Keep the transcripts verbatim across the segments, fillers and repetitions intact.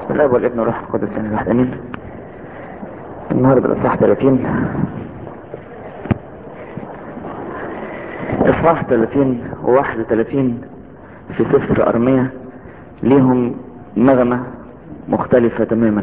الاب والابن والروح القدس يعني الواحد امين. النهارده الاصحاح ثلاثين. اصحاح ثلاثين وواحد وثلاثين في سفر ارميا ليهم نغمة مختلفة تماما.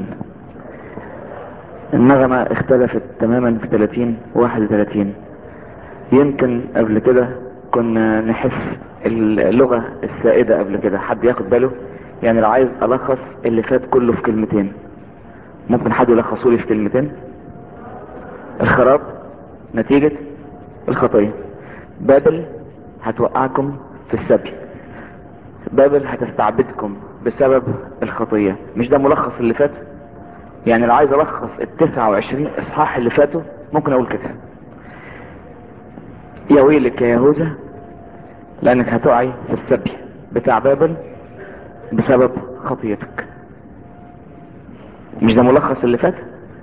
النغمة اختلفت تماما في ثلاثين وواحد وثلاثين. يمكن قبل كده كنا نحس اللغة السائدة قبل كده، حد ياخد باله؟ يعني لو عايز الخص اللي فات كله في كلمتين، ممكن حد يلخصه لي في كلمتين؟ الخراب نتيجة الخطية. بابل هتوقعكم في السبي، بابل هتستعبدكم بسبب الخطية. مش ده ملخص اللي فات؟ يعني لو عايز الخص التسعة وعشرين اصحاح اللي فاتوا ممكن اقول كده: يا ويلك يا يهوذا لانك هتقعي في السبي بتاع بابل بسبب خطيتك. مش ده ملخص اللي فات؟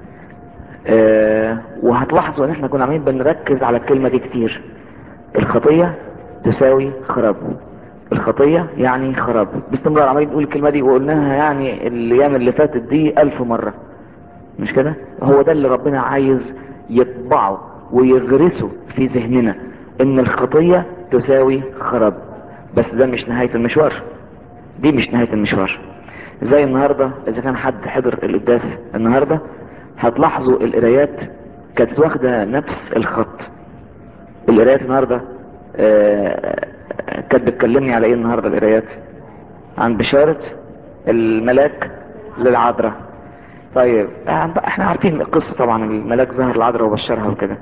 آه وهتلاحظوا ان احنا كنا عاملين بنركز على الكلمة دي كتير. الخطية تساوي خراب، الخطية يعني خراب، باستمرار عمالين نقول الكلمة دي وقلناها يعني الايام اللي فاتت دي الف مرة. مش كده؟ هو ده اللي ربنا عايز يطبعه ويغرسه في ذهننا، ان الخطية تساوي خراب. بس ده مش نهاية المشوار، دي مش نهاية المشوار. زي النهاردة اذا كان حد حضر القداس النهاردة هتلاحظوا القرايات كانت واخدة نفس الخط. القرايات النهاردة آه كانت بتكلمني على ايه النهاردة القرايات؟ عن بشارة الملاك للعذراء. طيب احنا عارفين القصة طبعا، الملاك ظهر العذراء وبشرها وكده.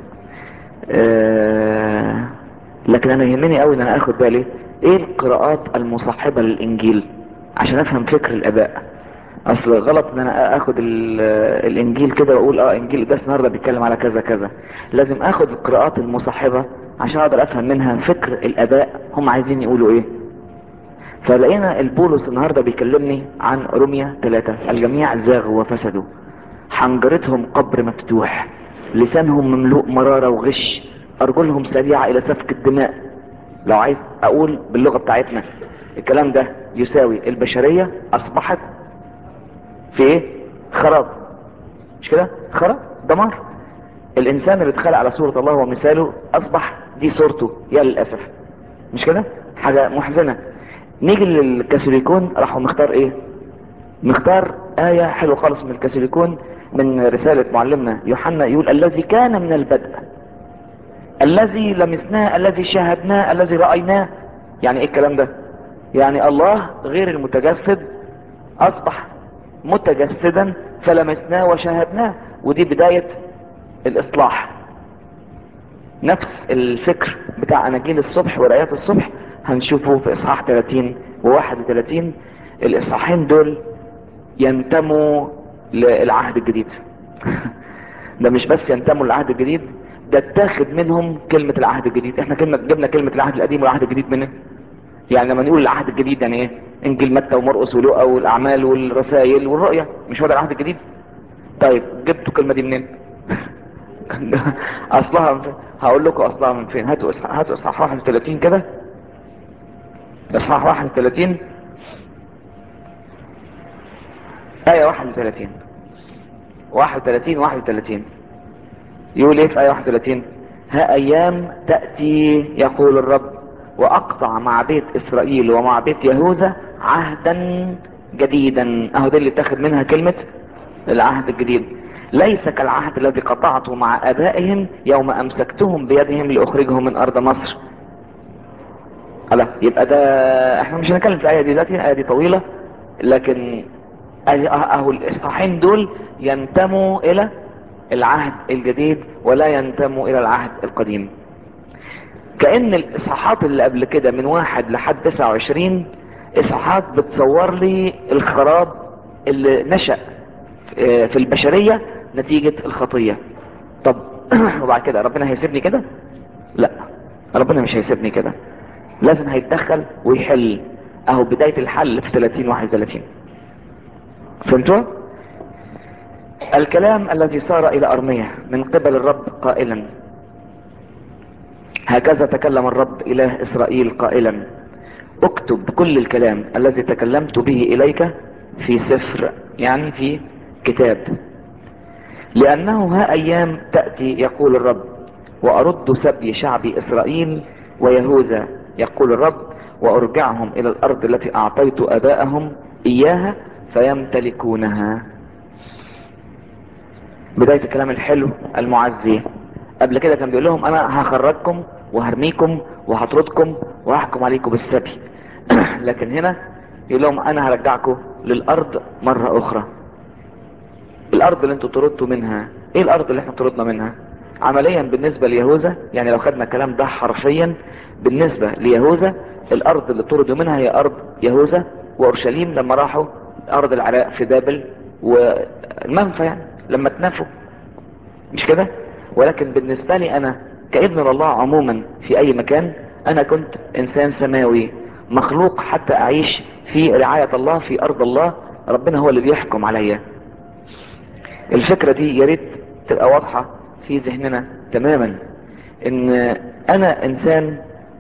اه لكن انا يهمني قوي ان انا اخد بالي ايه القراءات المصاحبة للانجيل عشان افهم فكر الاباء. اصل غلط ان انا اخد الانجيل كده واقول اه انجيل ده النهارده بيتكلم على كذا كذا. لازم اخد القراءات المصاحبة عشان اقدر افهم منها فكر الاباء هم عايزين يقولوا ايه. فلقينا البولس النهاردة بيكلمني عن روميا ثلاثة: الجميع زاغوا وفسدوا، حنجرتهم قبر مفتوح، لسانهم مملوء مرارة وغش، ارجلهم سريعة الى سفك الدماء. لو عايز اقول باللغة بتاعتنا الكلام ده يساوي البشرية اصبحت في ايه؟ خراب. مش كده؟ خراب، دمار. الانسان اللي اتخلق على صورة الله ومثاله اصبح دي صورته يا للاسف. مش كده؟ حاجة محزنة. نيجي للكاثوليكون راحوا مختار ايه؟ مختار آية حلوة خالص من الكاثوليكون من رسالة معلمنا يوحنا، يقول: الذي كان من البدء، الذي لمسناه، الذي شاهدناه، الذي رأيناه. يعني ايه الكلام ده؟ يعني الله غير المتجسد اصبح متجسدا فلمسناه وشاهدناه، ودي بداية الاصلاح. نفس الفكر بتاع اناجيل الصبح ورآيات الصبح هنشوفه في اصحاح ثلاثين وواحد وثلاثين. الاصحاحين دول ينتموا للعهد الجديد. ده مش بس ينتموا للعهد الجديد، ده اتاخد منهم كلمة العهد الجديد. احنا كلمة جبنا كلمة العهد القديم والعهد الجديد منين؟ يعني لما نقول العهد الجديد يعني ايه؟ انجيل متى ومرقس ولوقا والاعمال والرسائل والرؤيا، مش هو ده العهد الجديد؟ طيب جبتوا الكلمة دي منين؟ اصلها من فين؟ هقول لكم اصلها من فين. هاتوا اصحاح هاتوا اصحاح واحد وثلاثين كده. اصحاح واحد وثلاثين آية واحد وثلاثين. واحد وثلاثين واحد وثلاثين يقول ايه في آية واحد وثلاثين؟ ها ايام تأتي يقول الرب واقطع مع بيت اسرائيل ومع بيت يهوذا عهدا جديدا. اهو دي اللي تاخد منها كلمة العهد الجديد. ليس كالعهد الذي قطعته مع ابائهم يوم امسكتهم بيدهم لاخرجهم من ارض مصر. لا يبقى ده احنا مش هنتكلم في الايه دي دلوقتي، الايه دي طويله، لكن اهو الاصحاحين دول ينتموا الى العهد الجديد ولا ينتموا الى العهد القديم. كأن الاصحاحات اللي قبل كده من واحد لحد تسعة وعشرين اصحاحات بتصور لي الخراب اللي نشأ في البشرية نتيجة الخطية. طب وبعد كده ربنا هيسيبني كده؟ لا، ربنا مش هيسيبني كده، لازم هيتدخل ويحل. اهو بداية الحل في ثلاثين واحد وثلاثين. فهمتوا؟ الكلام الذي صار الى ارميا من قبل الرب قائلا: هكذا تكلم الرب اله اسرائيل قائلا: اكتب كل الكلام الذي تكلمت به اليك في سفر يعني في كتاب. لأنه ها أيام تأتي يقول الرب وأرد سبي شعبي إسرائيل ويهوذا يقول الرب وأرجعهم إلى الأرض التي أعطيت آبائهم إياها فيمتلكونها. بداية الكلام الحلو المعزي. قبل كده كان بيقول لهم أنا هخرجكم وهرميكم وهطردكم وهحكم عليكم بالسبي. لكن هنا يقول لهم أنا هرجعكم للأرض مرة أخرى. الارض اللي انتوا طردتوا منها، ايه الارض اللي احنا طردنا منها؟ عمليا بالنسبة ليهوذا، يعني لو خدنا الكلام ده حرفيا بالنسبة ليهوذا، الارض اللي طردوا منها هي ارض يهوذا واورشليم لما راحوا ارض العراق في بابل والمنفى، يعني لما اتنفوا، مش كده؟ ولكن بالنسبة لي انا كابن الله عموما في اي مكان، انا كنت انسان سماوي مخلوق حتى اعيش في رعاية الله في ارض الله. ربنا هو اللي بيحكم عليا. الفكرة دي يا ريت تبقى واضحة في ذهننا تماما، ان انا انسان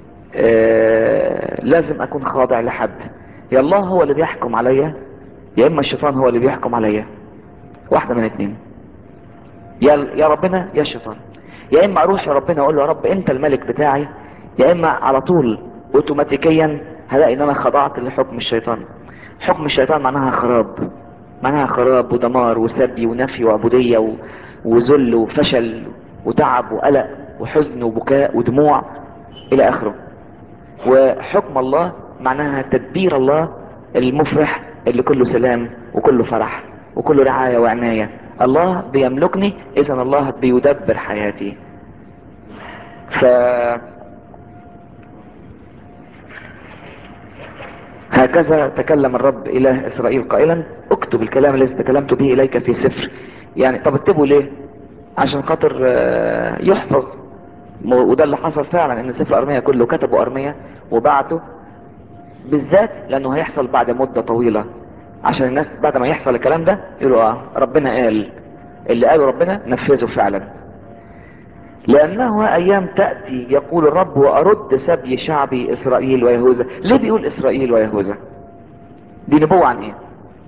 آه لازم اكون خاضع لحد. يا الله هو اللي بيحكم عليا، يا اما الشيطان هو اللي بيحكم عليا، واحدة من اتنين، يا يا ربنا يا الشيطان. يا اما اروح يا ربنا اقول له يا رب انت الملك بتاعي، يا اما على طول اوتوماتيكيا هلاقي ان انا خضعت لحكم الشيطان. حكم الشيطان معناها خراب، معناها خراب ودمار وسبي ونفي وعبودية و- وذل وفشل وتعب وقلق وحزن وبكاء ودموع الى اخره. وحكم الله معناها تدبير الله المفرح اللي كله سلام وكله فرح وكله رعاية وعناية. الله بيملكني، اذا الله بيدبر حياتي. ف هكذا تكلم الرب اله اسرائيل قائلا اكتب الكلام الذي تكلمت به اليك في سفر. يعني طب اكتبه ليه؟ عشان خاطر آه، يحفظ. م- وده اللي حصل فعلا، ان سفر ارميا كله كتبه ارميا وبعته، بالذات لانه هيحصل بعد مدة طويلة، عشان الناس بعد ما يحصل الكلام ده يقولوا اه ربنا قال، اللي قاله ربنا نفذه فعلا. لانه ايام تأتي يقول الرب وارد سبي شعبي اسرائيل ويهوذا. ليه بيقول اسرائيل ويهوذا؟ دي نبوة عن ايه؟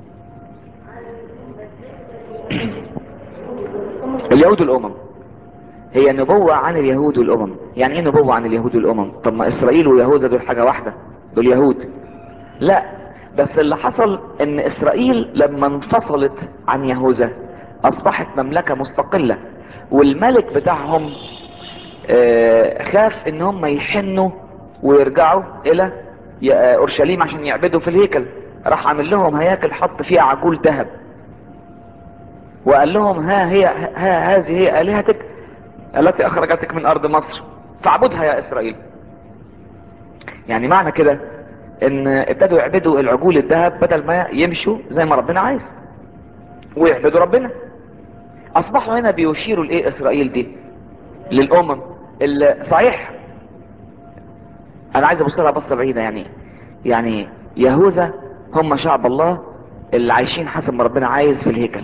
اليهود والامم. هي نبوة عن اليهود والامم. يعني ايه نبوة عن اليهود والامم؟ طب ما اسرائيل ويهوذا دول حاجة واحدة، دول يهود. لا، بس اللي حصل ان اسرائيل لما انفصلت عن يهوذا اصبحت مملكة مستقلة، والملك بتاعهم آه، خاف ان هم يحنوا ويرجعوا الى ي- آه، اورشليم عشان يعبدوا في الهيكل. راح عامل لهم هياكل حط فيها عجول ذهب، وقال لهم ها هي ها هذه هي الهتك التي اخرجتك من ارض مصر فاعبدها يا اسرائيل. يعني معنى كده ان ابتدوا يعبدوا العجول الذهب بدل ما يمشوا زي ما ربنا عايز ويعبدوا ربنا. اصبحوا هنا بيشيروا لايه اسرائيل دي؟ للامم. اللي صحيح انا عايز ابص لها بصه بعيده، يعني يعني يهوذا هم شعب الله اللي عايشين حسب ما ربنا عايز في الهيكل،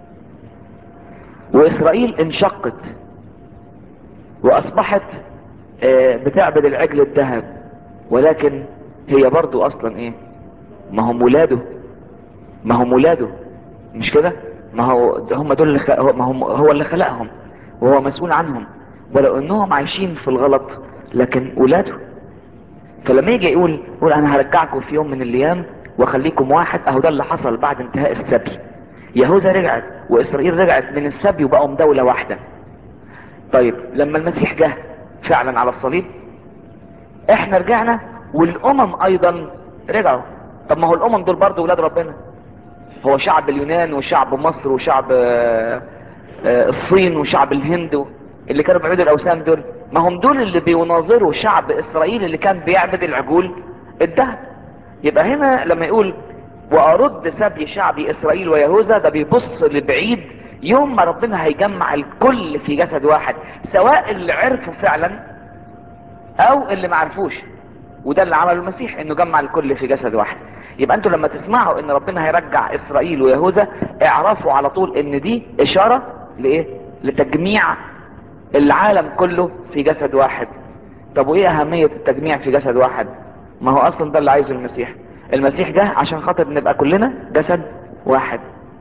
واسرائيل انشقت واصبحت آه، بتعبد العجل الذهب، ولكن هي برضو اصلا ايه؟ ما هم ولاده، ما هم ولاده، مش كده؟ ما هو هم دول اللي خ... ما هم هو اللي خلقهم وهو مسؤول عنهم، ولو انهم عايشين في الغلط لكن ولاده. فلما يجي يقول يقول انا هرجعكم في يوم من الايام واخليكم واحد، اهو ده اللي حصل بعد انتهاء السبي. يهوذا رجعت واسرائيل رجعت من السبي وبقوا دولة واحدة. طيب لما المسيح جه فعلا على الصليب احنا رجعنا والامم ايضا رجعوا. طب ما هو الامم دول برضه ولاد ربنا، هو شعب اليونان وشعب مصر وشعب آه، آه، الصين وشعب الهند اللي كانوا بيعبدوا الاوثان دول، ما هم دول اللي بيناظروا شعب اسرائيل اللي كان بيعبد العجول الذهب. يبقى هنا لما يقول وارد سبي شعبي اسرائيل ويهوذا، ده بيبص لبعيد، يوم ما ربنا هيجمع الكل في جسد واحد، سواء اللي عرفوا فعلا او اللي ما عرفوش. وده اللي عمله المسيح، انه جمع الكل في جسد واحد. يبقى انتوا لما تسمعوا ان ربنا هيرجع اسرائيل ويهوذا اعرفوا على طول ان دي اشارة لايه؟ لتجميع العالم كله في جسد واحد. طب وايه اهمية التجميع في جسد واحد؟ ما هو اصلا ده اللي عايزه المسيح. المسيح جه عشان خاطر نبقى كلنا جسد واحد.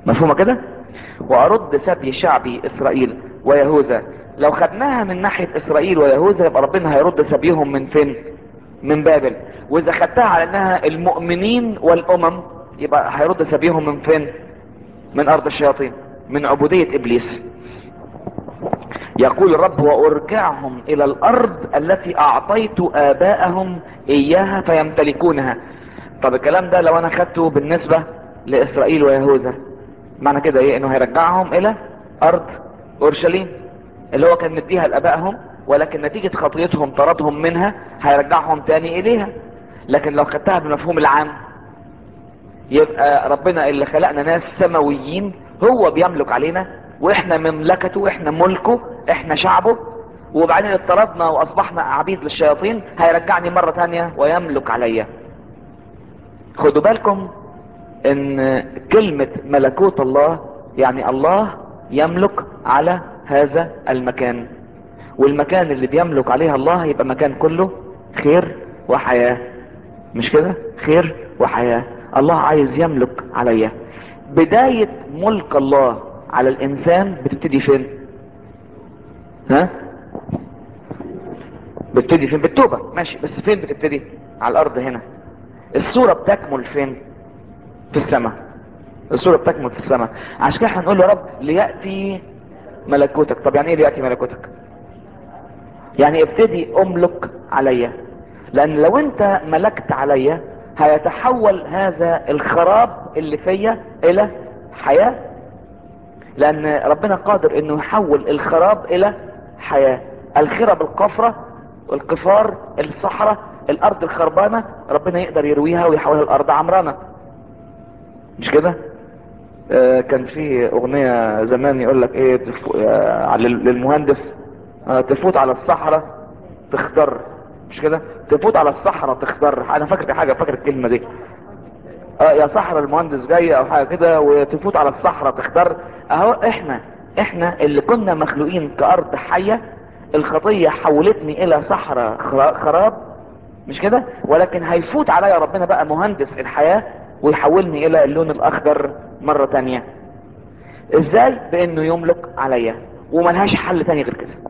مفهومة كده؟ وارد سبي شعبي اسرائيل ويهوذا. لو خدناها من ناحية اسرائيل ويهوذا يبقى ربنا هيرد سبيهم من فين؟ من بابل. واذا خدتها على انها المؤمنين والامم يبقى هيرد سبيهم من فين؟ من ارض الشياطين، من عبودية ابليس. يقول الرب وارجعهم الى الارض التي اعطيت اباءهم اياها فيمتلكونها. طب الكلام ده لو انا خدته بالنسبة لاسرائيل ويهوذا، معنى كده ايه؟ انه هيرجعهم الى ارض اورشليم اللي هو كان مديها لابائهم، ولكن نتيجة خطيتهم طردهم منها هيرجعهم تاني اليها. لكن لو خدتها بالمفهوم العام يبقى ربنا اللي خلقنا ناس سماويين هو بيملك علينا، واحنا مملكته، احنا ملكه، احنا شعبه، وبعدين اضطردنا واصبحنا عبيد للشياطين هيرجعني مرة تانية ويملك عليا. خدوا بالكم ان كلمة ملكوت الله يعني الله يملك على هذا المكان، والمكان اللي بيملك عليها الله يبقى مكان كله خير وحياة. مش كده؟ خير وحياة. الله عايز يملك عليا. بداية ملك الله على الانسان بتبتدي فين؟ ها؟ بتبتدي فين؟ بالتوبة، ماشي، بس فين بتبتدي؟ على الارض هنا. الصورة بتكمل فين؟ في السماء. الصورة بتكمل في السماء. عشان كده هنقول يا رب ليأتي ملكوتك. طب يعني ايه ليأتي ملكوتك؟ يعني ابتدي املك عليا. لان لو انت ملكت عليا هيتحول هذا الخراب اللي فيا الى حياة. لان ربنا قادر انه يحول الخراب الى حياة. الخرب القفرة، القفار، الصحراء، الارض الخربانة ربنا يقدر يرويها ويحولها الارض عمرانة. مش كده؟ آه كان في اغنية زمان يقول لك ايه تف... آه للمهندس، آه تفوت على الصحراء تخضر. مش كده؟ تفوت على الصحراء تخضر. انا فاكر حاجة، فاكر الكلمة دي. اه يا صحراء المهندس جاي او حاجة كده، وتفوت على الصحراء تخضر. اهو احنا احنا اللي كنا مخلوقين كارض حية، الخطية حولتني الى صحراء خرا- خراب. مش كده؟ ولكن هيفوت عليا ربنا بقى مهندس الحياة ويحولني الى اللون الاخضر مرة تانية. ازاي؟ بانه يملك عليا. وملهاش حل تاني غير كده.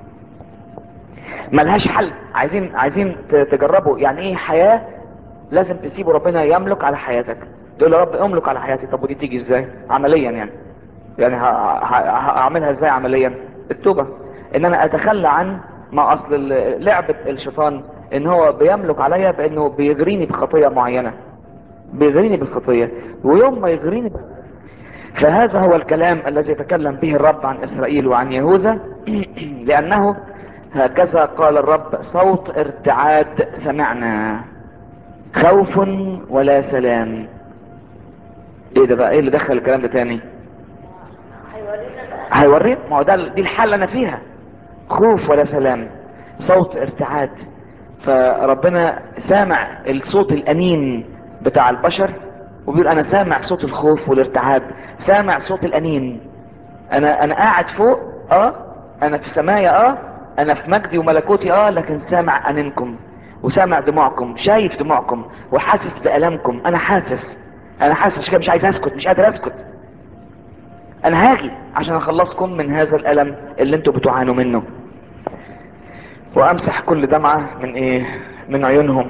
ملهاش حل. عايزين عايزين ت- تجربوا يعني ايه حياة. لازم تسيبوا ربنا يملك على حياتك. تقول يا رب املك على حياتي. طب ودي تيجي ازاي عمليا يعني؟ يعني ه- ه- هعملها ازاي عمليا؟ التوبة. ان انا اتخلى عن ما اصل ال- لعبة الشيطان ان هو بيملك عليا بانه بيغريني بخطية معينة. بيغريني بالخطية، ويوم ما يغريني ب... فهذا هو الكلام الذي يتكلم به الرب عن اسرائيل وعن يهوذا. لانه هكذا قال الرب صوت ارتعاد سمعنا، خوف ولا سلام. ايه ده بقى؟ ايه اللي دخل الكلام ده تاني؟ هيورينا. ما هو ده دي الحالة انا فيها. خوف ولا سلام، صوت ارتعاد. فربنا سامع الصوت الانين بتاع البشر وبيقول انا سامع صوت الخوف والارتعاد، سامع صوت الانين. انا انا قاعد فوق، اه انا في سمايا، اه انا في مجدي وملكوتي، اه لكن سامع انينكم وسامع دموعكم، شايف دموعكم وحاسس بألمكم. انا حاسس، انا حاسس. عشان كده مش عايز اسكت، مش قادر اسكت. انا هاجي عشان اخلصكم من هذا الالم اللي انتوا بتعانوا منه، وامسح كل دمعة من ايه؟ من عيونهم.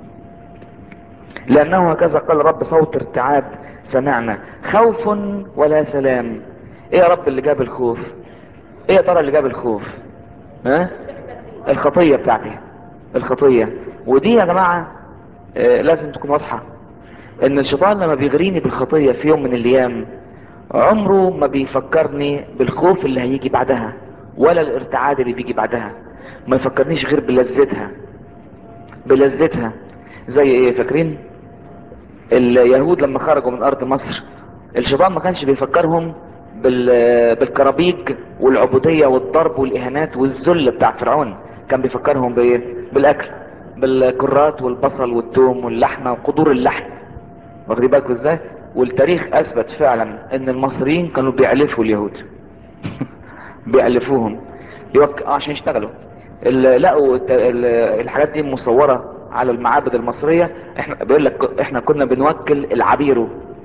لانه هكذا قال رب صوت ارتعاد سمعنا، خوف ولا سلام. ايه يا رب اللي جاب الخوف؟ ايه يا ترى اللي جاب الخوف؟ ها؟ الخطية بتاعتي. الخطية. ودي يا جماعة آه لازم تكون واضحة. ان الشيطان لما بيغريني بالخطية في يوم من الايام عمره ما بيفكرني بالخوف اللي هيجي بعدها ولا الارتعاد اللي بيجي بعدها. ما يفكرنيش غير بلذتها. بلذتها. زي ايه؟ فاكرين اليهود لما خرجوا من ارض مصر؟ الشيطان ما كانش بيفكرهم بال... بالكرابيج والعبودية والضرب والاهانات والذل بتاع فرعون. كان بيفكرهم بايه؟ بالاكل، بالكرات والبصل والثوم واللحمة وقدور اللحم. واخدين بالكم ازاي؟ والتاريخ اثبت فعلا ان المصريين كانوا بيعلفوا اليهود. بيألفوهم يوك... آه عشان يشتغلوا. ال- لقوا الت- ال- الحاجات دي مصورة على المعابد المصرية. احنا بيقول لك احنا كنا بنوكل العبيرو.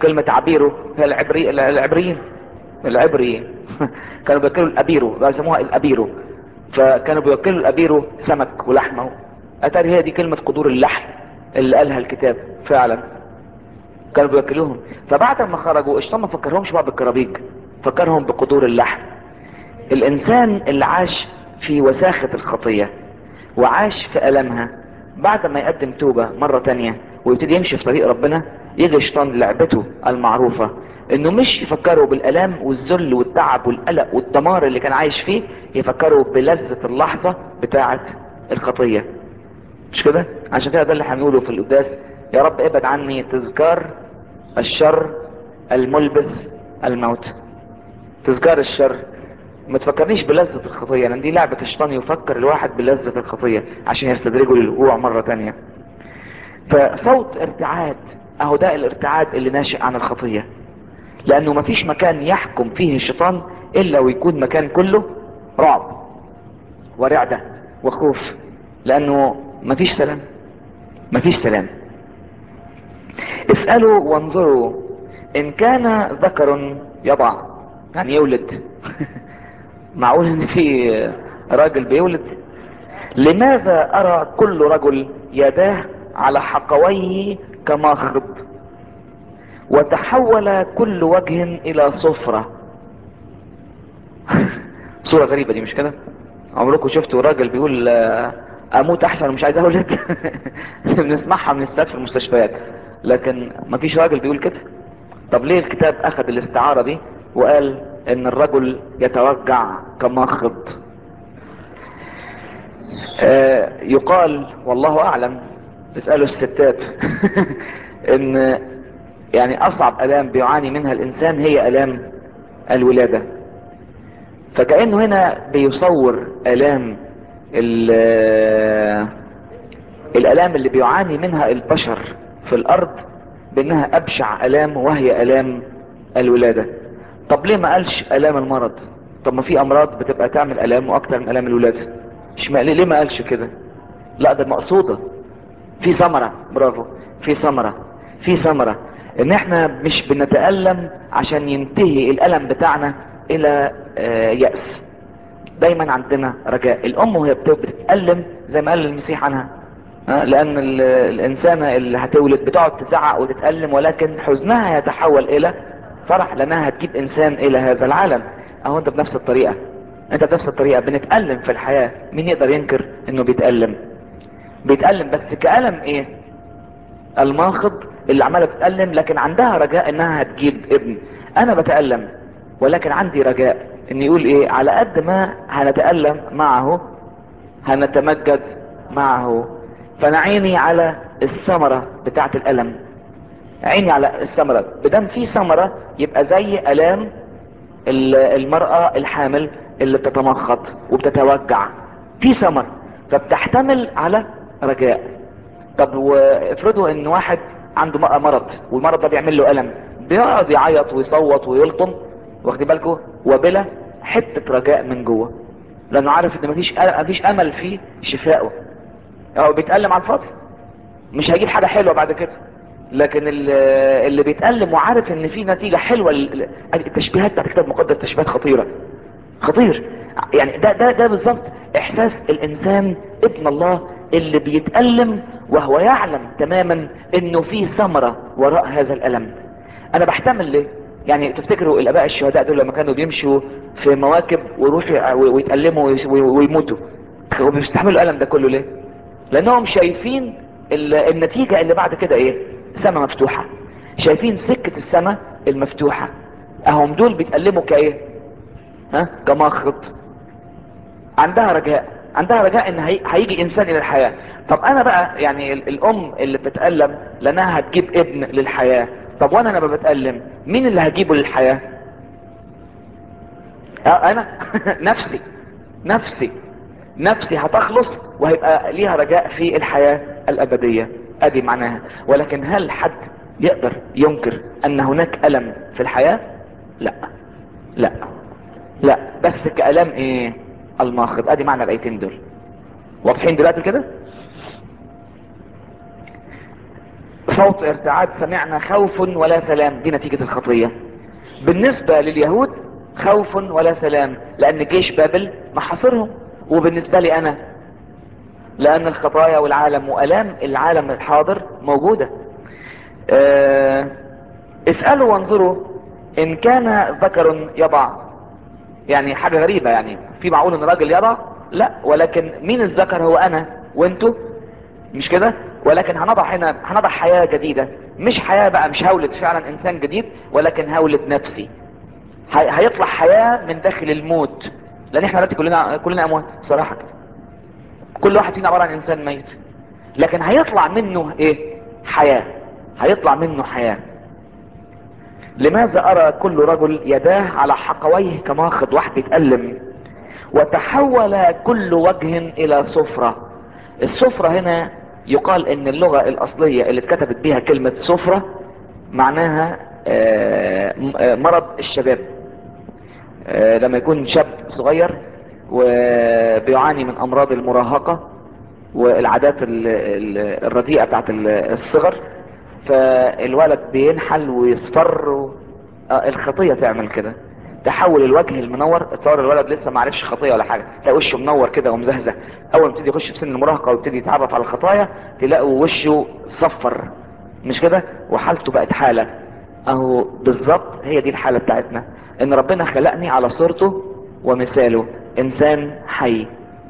كلمة عبيرو هي العبري العبريين العبريين كانوا بياكلوا الابيرو، بيسموها الابيرو، فكانوا بياكلوا الابيرو سمك ولحمه. اتاري هي دي كلمة قدور اللحم اللي قالها الكتاب فعلا، كانوا بياكلوهم. فبعد ما خرجوا الشيطان ما فكرهمش بقى بالكرابيج، فكرهم بقدور اللحم. الانسان اللي عاش في وساخة الخطية وعاش في ألمها، بعد ما يقدم توبة مرة تانية ويبتدي يمشي في طريق ربنا، يجي الشيطان لعبته المعروفة انه مش يفكروا بالالام والذل والتعب والقلق والدمار اللي كان عايش فيه، يفكروا بلذة اللحظة بتاعة الخطية. مش كده؟ عشان كده ده اللي هنقوله في القداس: يا رب ابعد عني تذكار الشر الملبس الموت. تذكار الشر، ما تفكرنيش بلذة الخطية، لان دي لعبة الشيطان، يفكر الواحد بلذة الخطية عشان يستدرجه للوقوع مرة تانية. فصوت ارتعاد، اهو ده الارتعاد اللي ناشئ عن الخطية، لانه مفيش مكان يحكم فيه الشيطان الا ويكون مكان كله رعب ورعدة وخوف، لانه مفيش سلام، مفيش سلام. اسألوا وانظروا ان كان ذكر يضع، يعني يولد معقول ان في راجل بيولد؟ لماذا ارى كل رجل يداه على حقويه كماخض، وتحول كل وجه الى صفرة. صورة غريبة دي، مش كده؟ عمركم شفتوا راجل بيقول آه، اموت احسن ومش عايز اولد؟ بنسمعها من الستات في المستشفيات، لكن مفيش راجل بيقول كده. طب ليه الكتاب اخذ الاستعارة دي وقال ان الرجل يتوجع كماخض؟ آه يقال والله اعلم، اسألوا الستات ان يعني اصعب الام بيعاني منها الانسان هي الام الولادة. فكأنه هنا بيصور الام ال- الالام اللي بيعاني منها البشر في الارض بانها ابشع الام، وهي الام الولادة. طب ليه ما قالش الام المرض؟ طب ما في امراض بتبقى تعمل الام واكتر من الام الولادة، مش ما ليه ما قالش كده؟ لا ده مقصودة، في ثمرة، برافو، في ثمرة، في ثمرة ان احنا مش بنتألم عشان ينتهي الالم بتاعنا الى آه، يأس. دايما عندنا رجاء. الام وهي بت- بتتألم زي ما قال المسيح عنها، آه، لان ال- الانسانة اللي هتولد بتقعد تزعق وتتألم، ولكن حزنها يتحول الى فرح لانها هتجيب انسان الى هذا العالم. اهو انت بنفس الطريقة، انت بنفس الطريقة بنتألم في الحياة. مين يقدر ينكر انه بيتألم؟ بيتألم، بس كألم ايه؟ الماخض اللي عمالة بتتألم لكن عندها رجاء انها هتجيب ابن. انا بتألم ولكن عندي رجاء ان يقول ايه: على قد ما هنتألم معه هنتمجد معه. فانا عيني على الثمرة بتاعت الألم، عيني على الثمرة. بدم في ثمرة يبقى زي ألام ال- المرأة الحامل اللي بتتمخض وبتتوجع، في ثمر، فبتحتمل على رجاء. طب وافرضوا ان واحد عنده م- مرض، والمرض ده بيعمل له الم، بيقعد يعيط ويصوت ويلطم، واخدين بالكم، وبلا حته رجاء من جوه، لانه عارف ان مفيش أ- مفيش امل في شفائه. هو بيتألم على الفاضي، مش هيجيب حاجه حلوه بعد كده. لكن ال- اللي بيتألم وعارف ان في نتيجه حلوه، ال- ال- التشبيهات بتاعت الكتاب المقدس تشبيهات خطيره، خطير. يعني ده ده ده بالظبط احساس الانسان ابن الله اللي بيتألم وهو يعلم تماما انه في ثمرة وراء هذا الالم. انا بحتمل ليه؟ يعني تفتكروا الاباء الشهداء دول لما كانوا بيمشوا في مواكب ويروحوا ويتألموا ويس- ويموتوا، كانوا بيستحملوا الالم ده كله ليه؟ لانهم شايفين ال- النتيجة اللي بعد كده ايه؟ سماء مفتوحة، شايفين سكة السماء المفتوحة. اهم دول بيتألموا كايه؟ ها؟ كماخض. عندها رجاء، عندها رجاء ان هي... هيجي انسان الى الحياة. طب انا بقى يعني ال... الام اللي بتتألم لانها هتجيب ابن للحياة، طب وانا لما بتألم مين اللي هجيبه للحياة؟ أه انا نفسي، نفسي نفسي هتخلص وهيبقى ليها رجاء في الحياة الابدية. ادي معناها. ولكن هل حد يقدر ينكر ان هناك الم في الحياة؟ لا، لا، لا، بس كألام ايه؟ الماخذ. ادي معنى الايتين دول، واضحين دلوقتي كده؟ صوت ارتعاد سمعنا، خوف ولا سلام، دي نتيجة الخطية. بالنسبة لليهود خوف ولا سلام لان جيش بابل محاصرهم، وبالنسبة لي انا لان الخطايا والعالم والام العالم الحاضر موجودة. اه اسألوا وانظروا ان كان ذكر يضع. يعني حاجة غريبة، يعني في معقول ان راجل يضع؟ لا، ولكن مين الذكر؟ هو انا وانتو، مش كده؟ ولكن هنضع هنا، هنضع حياة جديدة، مش حياة بقى، مش هولد فعلا انسان جديد، ولكن هولد نفسي. هي- هيطلع حياة من داخل الموت، لان احنا دلوقتي كلنا كلنا اموات بصراحة كده. كل واحد فينا عبارة عن انسان ميت، لكن هيطلع منه ايه؟ حياة. هيطلع منه حياة. لماذا ارى كل رجل يداه على حقويه كماخض واحد بيتألم، وتحول كل وجه الى صفرة. الصفرة هنا يقال ان اللغة الاصلية اللي اتكتبت بيها كلمة صفرة معناها آه، م- آه، مرض الشباب. آه، لما يكون شاب صغير وبيعاني من امراض المراهقة والعادات ال- ال- الرديئة بتاعت ال- الصغر، فالولد بينحل ويصفر و... آه، الخطية تعمل كده، تحول الوجه المنور. تصور الولد لسه ما عرفش خطية ولا حاجة، تلاقي وشه منور كده ومزهزه. اول ما يبتدي يخش في سن المراهقة ويبتدي يتعرف على الخطايا تلاقوا وشه صفر، مش كده؟ وحالته بقت حالة. اهو بالظبط هي دي الحالة بتاعتنا، ان ربنا خلقني على صورته ومثاله، انسان حي.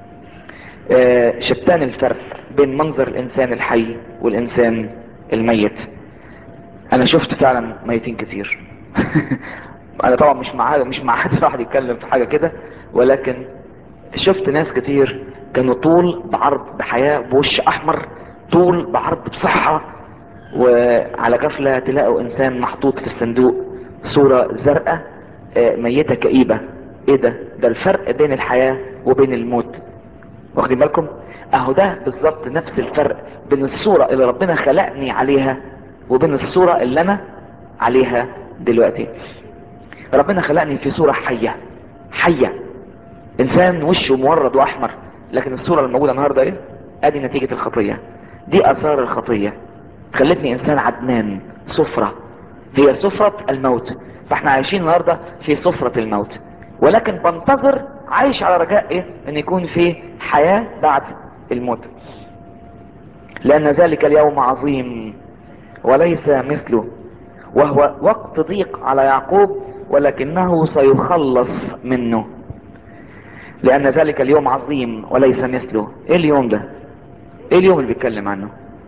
آه، شتان الفرق بين منظر الانسان الحي والانسان الميت. انا شفت فعلا ميتين كتير. انا طبعا مش مع مش مع حد واحد يتكلم في حاجة كده، ولكن شفت ناس كتير كانوا طول بعرض بحياة بوش احمر، طول بعرض بصحة، وعلى غفلة تلاقوا انسان محطوط في الصندوق صورة زرقاء آه، ميتة كئيبة. ايه ده؟ ده الفرق بين الحياة وبين الموت. واخدين بالكم؟ اهو ده بالظبط نفس الفرق بين الصورة اللي ربنا خلقني عليها وبين الصورة اللي انا عليها دلوقتي. ربنا خلقني في صورة حية، حية، انسان وشه مورد واحمر، لكن الصورة الموجودة النهاردة ايه؟ ادي نتيجة الخطية، دي اثار الخطية. خلتني انسان عدمان، صفرة، هي صفرة الموت. فاحنا عايشين النهاردة في صفرة الموت، ولكن بنتظر، عايش على رجاء ايه؟ ان يكون في حياة بعد الموت. لان ذلك اليوم عظيم وليس مثله، وهو وقت ضيق على يعقوب ولكنه سيخلص منه. لان ذلك اليوم عظيم وليس مثله. ايه اليوم ده؟ ايه اليوم اللي بيتكلم عنه؟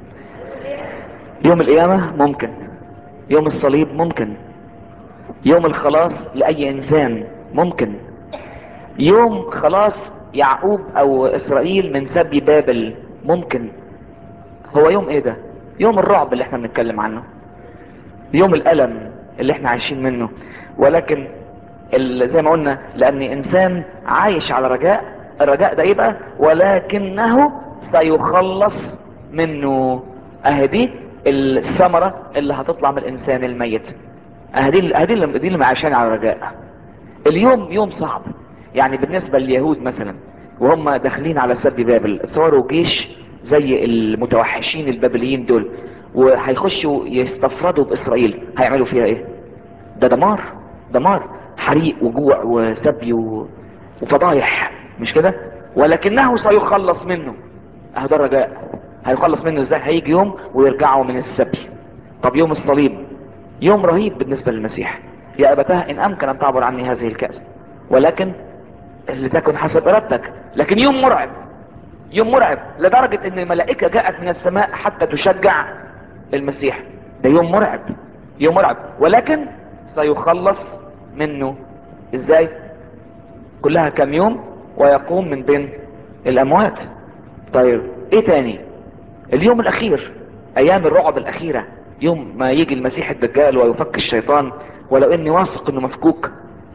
يوم القيامة ممكن، يوم الصليب ممكن، يوم الخلاص لأي إنسان ممكن، يوم خلاص يعقوب أو إسرائيل من سبي بابل ممكن. هو يوم إيه ده؟ يوم الرعب اللي احنا بنتكلم عنه، يوم الألم اللي احنا عايشين منه. ولكن ال- زي ما قلنا، لأن إنسان عايش على رجاء، الرجاء ده يبقى ولكنه سيخلص منه. أهدي الثمرة اللي هتطلع من الإنسان الميت. أهدي أهدي اللي دي اللي عايشين على رجاء. اليوم يوم صعب، يعني بالنسبة لليهود مثلا وهم داخلين على سد بابل، تصوروا جيش زي المتوحشين البابليين دول وهيخشوا يستفردوا باسرائيل، هيعملوا فيها ايه؟ ده دمار، دمار، حريق وجوع وسبي و- وفضايح، مش كده؟ ولكنه سيخلص منه. اهو ده الرجاء. هيخلص منه ازاي؟ هيجي يوم ويرجعوا من السبي. طب يوم الصليب يوم رهيب بالنسبة للمسيح. يا أبتاه إن أمكن أن تعبر عني هذه الكأس، ولكن لتكن حسب إرادتك. لكن يوم مرعب، يوم مرعب لدرجة ان الملائكة جاءت من السماء حتى تشجع المسيح. ده يوم مرعب، يوم مرعب، ولكن سيخلص منه. ازاي؟ كلها كم يوم ويقوم من بين الاموات. طيب ايه تاني؟ اليوم الاخير، ايام الرعب الاخيرة، يوم ما يجي المسيح الدجال ويفك الشيطان، ولو اني واثق انه مفكوك.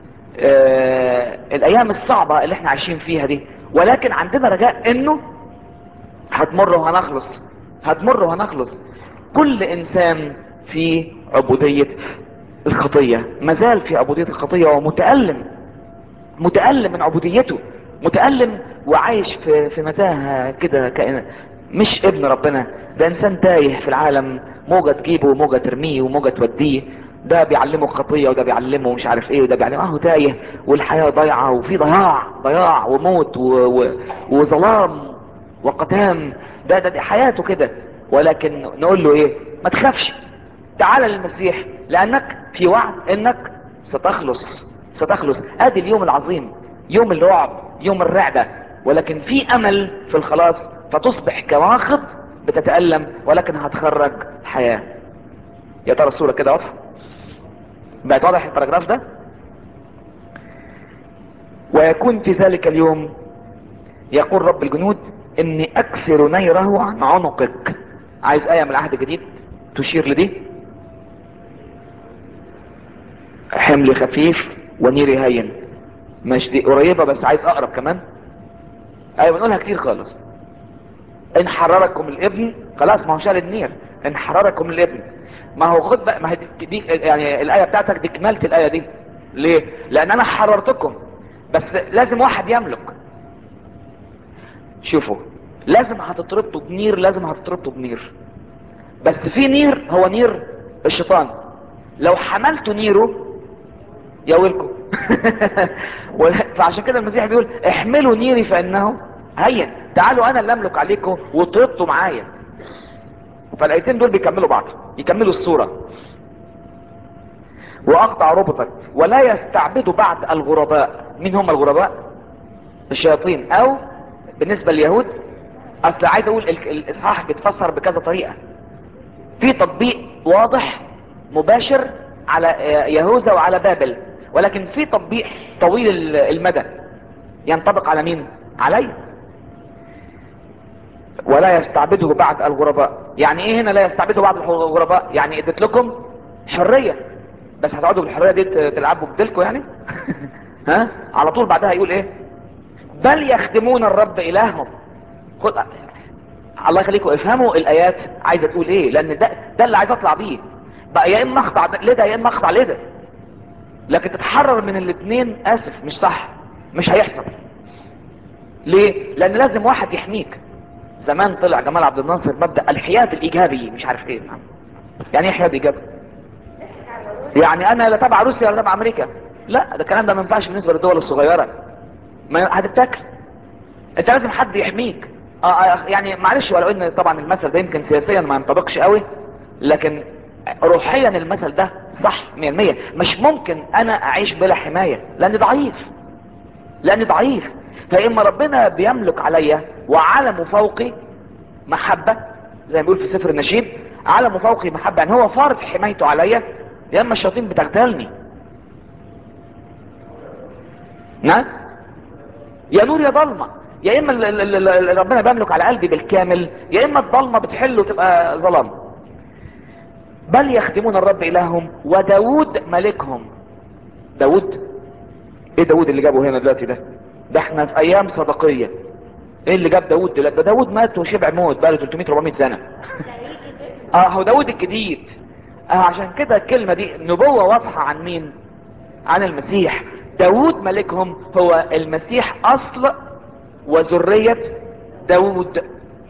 آه الايام الصعبة اللي احنا عايشين فيها دي، ولكن عندنا رجاء انه هتمر وهنخلص، هتمر وهنخلص. كل انسان في عبودية الخطية، مازال في عبودية الخطية ومتألم، متألم من عبوديته، متألم وعايش في في متاهة كده، كأن مش ابن ربنا، ده انسان تايه في العالم، موجة تجيبه وموجة ترميه وموجة توديه، ده بيعلمه خطية وده بيعلمه مش عارف ايه وده بيعلمه، اهو تايه والحياة ضيعة وفي ضياع ضياع وموت و... و... وظلام وقتام. ده ده دي حياته كده. ولكن نقول له ايه؟ ما تخافش، تعال للمسيح لانك في وعد انك ستخلص. ستخلص. ادي اليوم العظيم، يوم الرعب، يوم الرعدة، ولكن في امل في الخلاص، فتصبح كواخب بتتألم ولكن هتخرج حياة. يا ترى الصورة كده واضحة؟ بقت واضح الباراجراف ده؟ ويكون في ذلك اليوم يقول رب الجنود اني اكسر نيره عن عنقك. عايز ايه من العهد الجديد تشير لدي؟ حمل خفيف ونيري هين. مش دي قريبة بس عايز اقرب كمان؟ ايوه بنقولها كتير خالص. ان حرركم الابن، خلاص ما هو شال النير. ان حرركم الابن، ما هو خد بقى، ما هي دي, دي يعني الايه بتاعتك دي كمالة الايه دي. ليه؟ لان انا حررتكم، بس لازم واحد يملك. شوفوا، لازم هتتربطوا بنير، لازم هتتربطوا بنير، بس في نير هو نير الشيطان. لو حملتوا نيره يا ويلكم. فعشان كده المسيح بيقول احملوا نيري فانه هين، تعالوا انا اللي املك عليكم وتربطوا معايا. فالايتين دول بيكملوا بعض، يكملوا الصورة. واقطع ربطك ولا يستعبدوا بعد الغرباء. مين هم الغرباء؟ الشياطين، او بالنسبة لليهود. اصل عايز اقول ال- الاصحاح بيتفسر بكذا طريقة. في تطبيق واضح مباشر على يهوذا وعلى بابل، ولكن في تطبيق طويل المدى ينطبق على مين؟ علي. ولا يستعبده بعد الغرباء. يعني ايه هنا لا يستعبده بعد الغرباء؟ يعني اديت لكم حرية، بس هتقعدوا بالحرية دي تلعبوا بديلكم يعني؟ ها؟ على طول بعدها يقول ايه؟ بل يخدمون الرب الههم. خد الله يخليكم افهموا الايات عايزه تقول ايه، لان ده ده اللي عايز اطلع بيه بقى، يا اما اخضع لده يا اما اخضع لده. لكن تتحرر من الاثنين اسف مش صح، مش هيحصل. ليه؟ لان لازم واحد يحميك. زمان طلع جمال عبد الناصر مبدأ الحياد الايجابي، مش عارف ايه. يعني ايه حياد ايجابي؟ يعني انا لا تبع روسيا ولا تبع امريكا. لا، ده الكلام ده ما ينفعش بالنسبه للدول الصغيره، ما هتتاكل. انت لازم حد يحميك. آه آه يعني معلش، ولو ان طبعا المثل ده يمكن سياسيا ما ينطبقش قوي، لكن روحيا المثل ده صح مية بالمية. مش ممكن انا اعيش بلا حماية لاني ضعيف، لاني ضعيف. فاما ربنا بيملك عليا وعلمه فوقي محبة، زي ما بيقول في سفر النشيد علمه فوقي محبة، يعني هو فارض حمايته عليا، يا اما الشياطين بتغتالني. نعم، يا نور يا ضلمة. يا اما ال- ال- ال- ال- ربنا بيملك على قلبي بالكامل، يا اما الضلمة بتحل وتبقى ظلام. بل يخدمون الرب الههم وداود ملكهم. داود؟ ايه داود اللي جابه هنا دلوقتي ده؟ ده احنا في ايام صدقية. ايه اللي جاب داود دلوقتي؟ ده داود مات وشبع موت بقى له ثلاثمية أربعمية سنة. اه هو داود الجديد. اه عشان كده الكلمة دي نبوة واضحة عن مين؟ عن المسيح. داود ملكهم هو المسيح اصل وذرية داود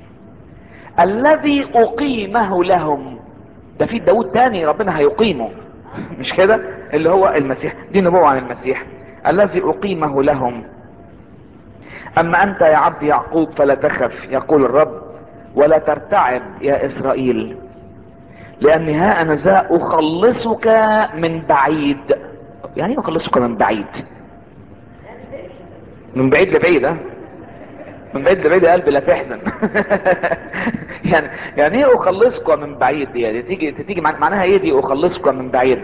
الذي اقيمه لهم. ده في داود تاني ربنا هيقيمه. مش كده؟ اللي هو المسيح. دي نبوة عن المسيح الذي اقيمه لهم. اما انت يا عبد يعقوب فلا تخف يقول الرب، ولا ترتعب يا اسرائيل، لاني ها انا ذا اخلصك من بعيد. يعني ايه اخلصك من بعيد؟ من بعيد لبعيد. ها؟ من بعيد لبعيد يا قلبي لا تحزن. يعني يعني ايه اخلصك من بعيد؟ دي, دي تيجي تيجي معناها ايه دي اخلصك من بعيد؟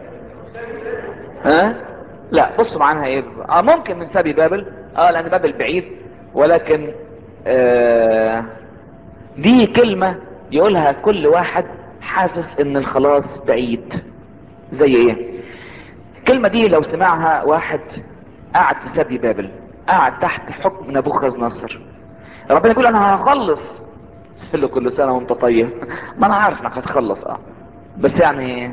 ها؟ لا بصوا معناها ايه. اه ممكن من سبي بابل، اه لان بابل بعيد، ولكن آه دي كلمة يقولها كل واحد حاسس ان الخلاص بعيد. زي ايه؟ الكلمة دي لو سمعها واحد قاعد في سبي بابل، قاعد تحت حكم نبوخذ نصر، ربنا يقول انا هخلص، قال له كل سنة وانت طيب. ما انا عارف انك هتخلص اه، بس يعني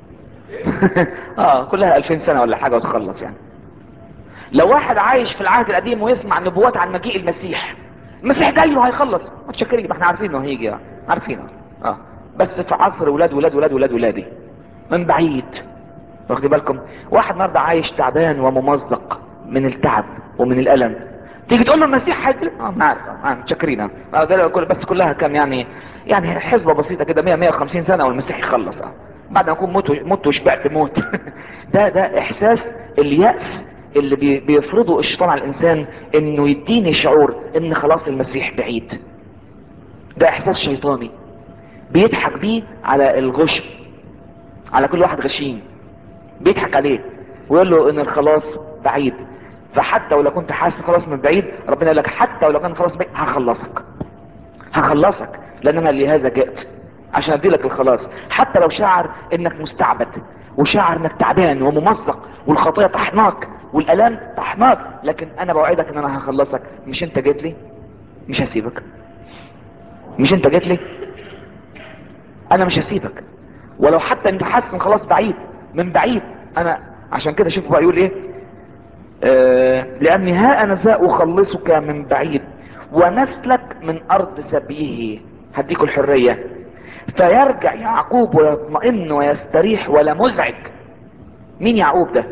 اه كلها الفين سنة ولا حاجة وتخلص يعني. لو واحد عايش في العهد القديم ويسمع نبوات عن مجيء المسيح المسيح جاي وهيخلص. متشكرين، ما احنا عارفين انه هيجي، عارفين اه بس في عصر ولاد ولاد ولاد ولاد ولادي من بعيد. واخد بالكم؟ واحد النهارده عايش تعبان وممزق من التعب ومن الالم، تيجي تقول له المسيح هيجي. اه انا عارف، اه متشكرين. اه ده كل- بس كلها كام يعني، يعني حسبه بسيطه كده، مية مية وخمسين سنه والمسيح يخلص. اه بعد ما اكون مت مت وشبعت موت. ده ده احساس اليأس اللي بي بيفرضه الشيطان على الانسان، انه يديني شعور ان خلاص المسيح بعيد. ده احساس شيطاني بيضحك بيه على الغش، على كل واحد غشيم بيضحك عليه ويقول له ان الخلاص بعيد. فحتى ولو كنت حاسس خلاص من بعيد، ربنا يقول لك حتى ولو كان خلاص بعيد هخلصك، هخلصك لان انا لهذا جئت، عشان ادي لك الخلاص. حتى لو شعر انك مستعبد وشعر انك تعبان وممزق والخطيه طحناك والالام طحناك، لكن انا بوعدك ان انا هخلصك. مش انت جيت لي؟ مش هسيبك. مش انت جيت لي؟ انا مش هسيبك. ولو حتى انت حاسس ان خلاص بعيد، من بعيد انا. عشان كده شوفوا بقى يقول ايه، آه لاني ها انا ذا اخلصك من بعيد ونسلك من ارض سبيه. هديكوا الحرية. فيرجع يعقوب ويطمئن ويستريح ولا مزعج. مين يعقوب ده؟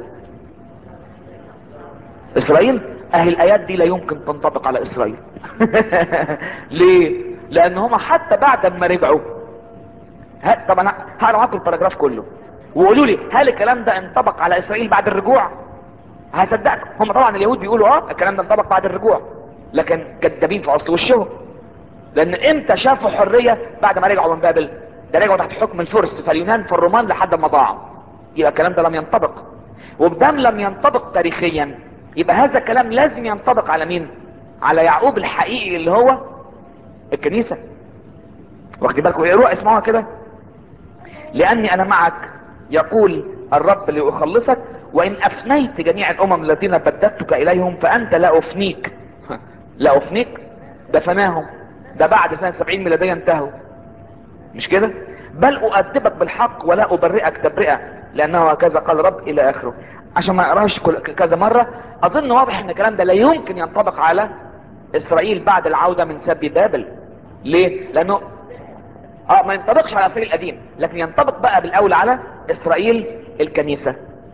اسرائيل. اهي الايات دي لا يمكن تنطبق على اسرائيل. ليه؟ لان هم حتى بعد ما رجعوا، ها طبعا هقرا معاكم الباراجراف كله وقولوا لي هل الكلام ده انطبق على اسرائيل بعد الرجوع؟ هصدقكم. هم طبعا اليهود بيقولوا اه الكلام ده انطبق بعد الرجوع، لكن كدابين في اصل وشهم. لان امتى شافوا حريه؟ بعد ما رجعوا من بابل. ده رجعوا تحت حكم الفرس فاليونان فالرومان لحد ما ضاعوا. يبقى الكلام ده لم ينطبق، وبدام لم ينطبق تاريخيا يبقى هذا الكلام لازم ينطبق على مين؟ على يعقوب الحقيقي اللي هو الكنيسه. واخدين بالكم؟ اقروا اسمعوها كده. لاني انا معك يقول الرب لاخلصك، وان افنيت جميع الامم الذين بددتك اليهم فانت لا افنيك. لا افنيك؟ ده فناهم، ده بعد سنة سبعين ميلادية انتهوا، مش كده؟ بل اؤدبك بالحق ولا ابرئك تبرئة لانه هكذا قال رب الى اخره. عشان ما اقراش كذا مرة، اظن واضح ان الكلام ده لا يمكن ينطبق على اسرائيل بعد العودة من سبي بابل. ليه؟ لانه اه ما ينطبقش على اسرائيل القديم، لكن ينطبق بقى بالاول على اسرائيل الكنيسة.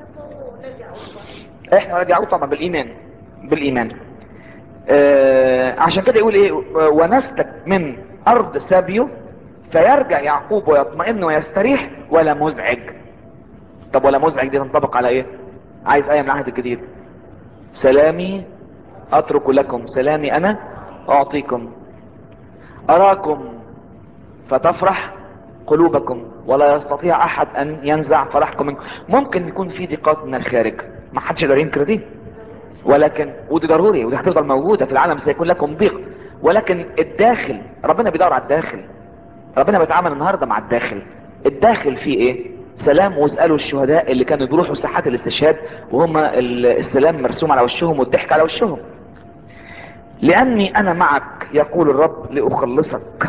احنا ولاد يعقوب طبعا بالايمان، بالايمان. آه عشان كده يقول ايه، ونسلك من ارض سابيو فيرجع يعقوب ويطمئن ويستريح ولا مزعج. طب ولا مزعج دي تنطبق على ايه؟ عايز ايه من العهد الجديد؟ سلامي اترك لكم، سلامي انا اعطيكم. اراكم فتفرح قلوبكم ولا يستطيع احد ان ينزع فرحكم منكم. ممكن يكون في ضيقات من الخارج، ما حدش يقدر ينكر دي، ولكن ودي ضروري ودي هتفضل موجودة في العالم، سيكون لكم ضيق. ولكن الداخل ربنا بيدور على الداخل. ربنا بيتعامل النهاردة مع الداخل. الداخل فيه ايه؟ سلام. واسألوا الشهداء اللي كانوا بيروحوا ساحات الاستشهاد وهم السلام مرسوم على وشهم والضحك على وشهم. لاني انا معك يقول الرب لاخلصك.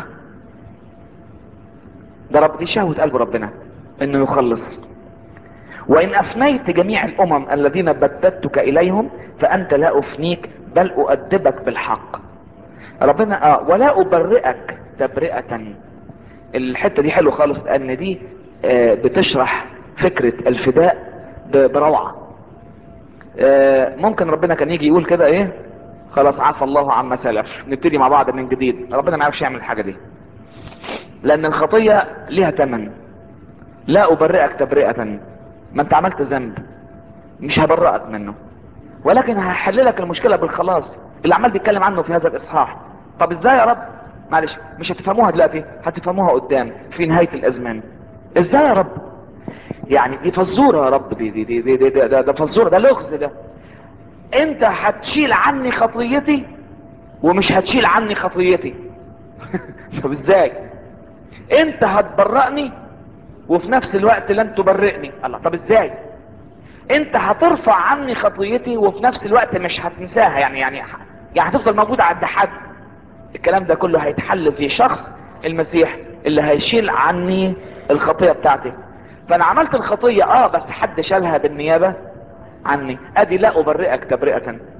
ده رب، دي شهوة قلب ربنا انه يخلص. وان افنيت جميع الامم الذين بددتك اليهم فانت لا افنيك بل اؤدبك بالحق. ربنا اه ولا ابرئك تبرئة. الحتة دي حلوة خالص لان دي آه بتشرح فكرة الفداء ب- بروعة. آه ممكن ربنا كان يجي يقول كده ايه، خلاص عفى الله عما سلف نبتدي مع بعض من جديد. ربنا ما يعرفش يعمل الحاجة دي، لان الخطية ليها ثمن. لا ابرئك تبرئة، ما انت عملت ذنب مش هبرئك منه، ولكن هحللك المشكلة بالخلاص اللي عمال بيتكلم عنه في هذا الاصحاح. طب ازاي يا رب؟ معلش مش هتفهموها دلوقتي، هتفهموها قدام في نهاية الازمان. ازاي يا رب؟ يعني دي فزورة يا رب، دي دي دي دي دي ده, ده فزورة، ده لغز ده. انت هتشيل عني خطيتي ومش هتشيل عني خطيتي. طب ازاي؟ انت هتبرئني وفي نفس الوقت لن تبرئني. الله، طب ازاي؟ انت هترفع عني خطيتي وفي نفس الوقت مش هتنساها. يعني يعني يعني هتفضل موجودة عند حد. الكلام ده كله هيتحل في شخص المسيح اللي هيشيل عني الخطية بتاعتي. فانا عملت الخطية اه بس حد شالها بالنيابة عني. ادي لا ابرئك تبرئة.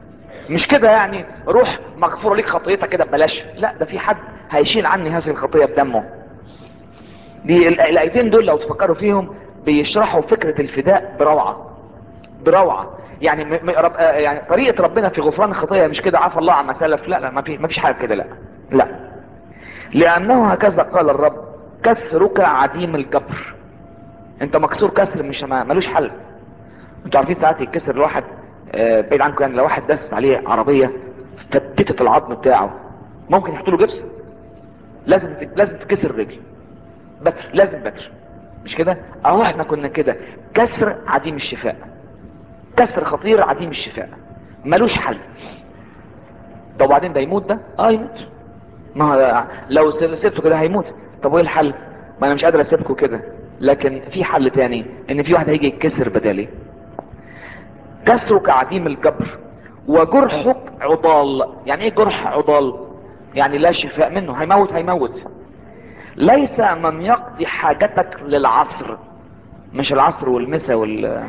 مش كده يعني روح مغفور ليك خطيتك كده ببلاش، لا ده في حد هيشيل عني هذه الخطية بدمه. دي ال- الايتين دول لو تفكروا فيهم بيشرحوا فكرة الفداء بروعة بروعة. يعني م... م... رب... آه يعني طريقة ربنا في غفران الخطية مش كده عفى الله عما سلف، لا لا ما في ما فيش حاجة كده، لا لا. لانه هكذا قال الرب كسرك عديم الجبر. انت مكسور كسر مش ما... ملوش حل. انتوا عارفين ساعات يتكسر الواحد آه بعيد عنكم يعني، لو واحد دست عليه عربية فتتت العظم بتاعه ممكن يحط له جبس. لازم لازم تكسر الرجل بتر، لازم بتر، مش كده؟ اهو احنا كنا كده، كسر عديم الشفاء، كسر خطير عديم الشفاء ملوش حل. طب وبعدين ده يموت ده؟ اه يموت. ما هو لو سبته كده هيموت. طب وايه الحل؟ ما انا مش قادر اسيبكم كده، لكن في حل تاني، ان في واحد هيجي يتكسر بدالي. كسرك عديم الجبر وجرحك عضال. يعني ايه جرح عضال؟ يعني لا شفاء منه، هيموت هيموت. ليس من يقضي حاجتك للعصر، مش العصر والمسا وال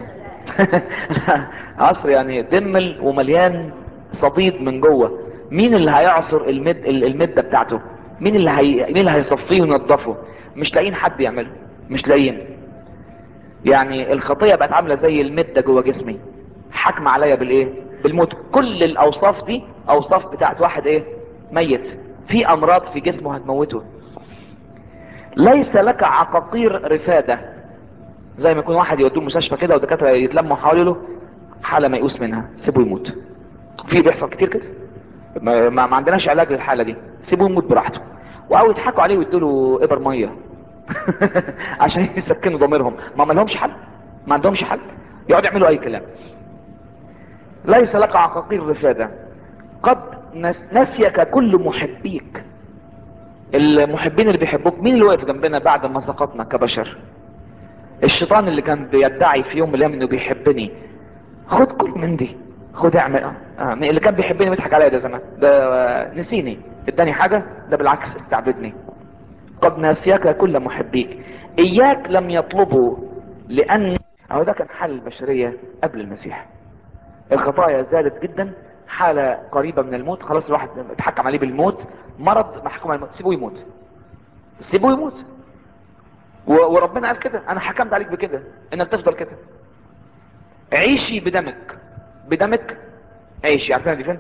عصر يعني دمل ومليان صديد من جوه. مين اللي هيعصر المد المده بتاعته؟ مين اللي هي... مين اللي هيصفيه وينضفه؟ مش لاقيين حد يعمله، مش لاقيين. يعني الخطيه بقت عامله زي المده جوه جسمي، حكم عليا بالايه؟ بالموت. كل الاوصاف دي اوصاف بتاعت واحد ايه؟ ميت، في امراض في جسمه هتموته. ليس لك عقاقير رفاده. زي ما يكون واحد يودوه المستشفى كده ودكاتره يتلموا حواليه حاله ميؤوس منها، سيبه يموت. في بيحصل كتير كده، ما, ما ما عندناش علاج للحاله دي، سيبه يموت براحته. او يضحكوا عليه ويدوا له ابر ميه عشان يسكنوا ضميرهم. ما ما لهمش حل، ما عندهمش حل، يقعدوا يعملوا اي كلام. ليس لك عقاقير رفاده. قد نس نسيك كل محبيك. المحبين اللي بيحبوك، مين اللي واقف جنبنا بعد ما سقطنا كبشر؟ الشيطان اللي كان بيدعي في يوم من الايام انه بيحبني. خد كل من دي، خد اعمل اه آه، اللي كان بيحبني بيضحك عليا ده زمان ده آه، نسيني اداني حاجة، ده بالعكس استعبدني. قد ناسيك كل محبيك، اياك لم يطلبوا لان اهو ده كان حال البشرية قبل المسيح. الخطايا زادت جدا، حالة قريبة من الموت، خلاص الواحد اتحكم عليه بالموت، مرض محكوم على الموت، سيبوه يموت، سيبوه يموت. و- وربنا قال كده، انا حكمت عليك بكده انك تفضل كده. عيشي بدمك، بدمك عيشي. عارفين دي فين؟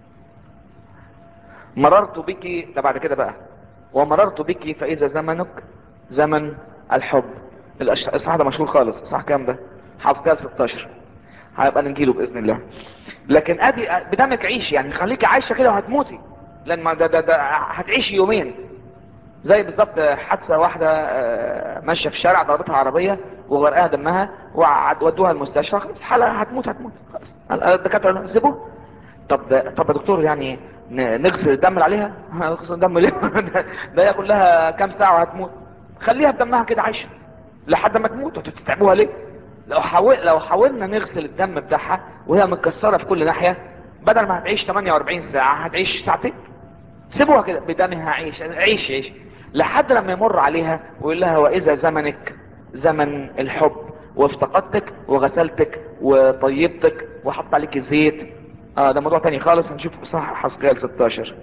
مررت بك، ده بعد كده بقى، ومررت بك فاذا زمنك زمن الحب. الأش- الاصحاح ده مشهور خالص، اصحاح كام ده؟ حافظ ستاشر، هيبقى نجيله باذن الله. لكن ادي بدمك عيشي، يعني خليكي عايشه كده وهتموتي، لان ما ده, ده, ده هتعيشي يومين. زي بالظبط حادثه واحده آه، ماشيه في الشارع ضربتها عربيه وغرقها دمها وودوها المستشفى، خلاص حالة هتموت هتموت خلاص. الدكاتره سيبوه. طب طب يا دكتور يعني ن- نغسل الدم اللي عليها؟ نغسل الدم ليه؟ ده ده هي كلها كام ساعه وهتموت. خليها بدمها كده عايشه لحد ما تموت، وتتعبوها ليه؟ لو حاول لو حاولنا نغسل الدم بتاعها وهي متكسره في كل ناحيه، بدل ما هتعيش ثمانية وأربعين ساعه هتعيش ساعتين. سيبوها كده بدمها عيش عيش عيش لحد لما يمر عليها ويقول لها واذا زمنك زمن الحب، وافتقدتك وغسلتك وطيبتك وحط عليك زيت. اه ده موضوع تاني خالص، هنشوف صح حسقيال ستاشر.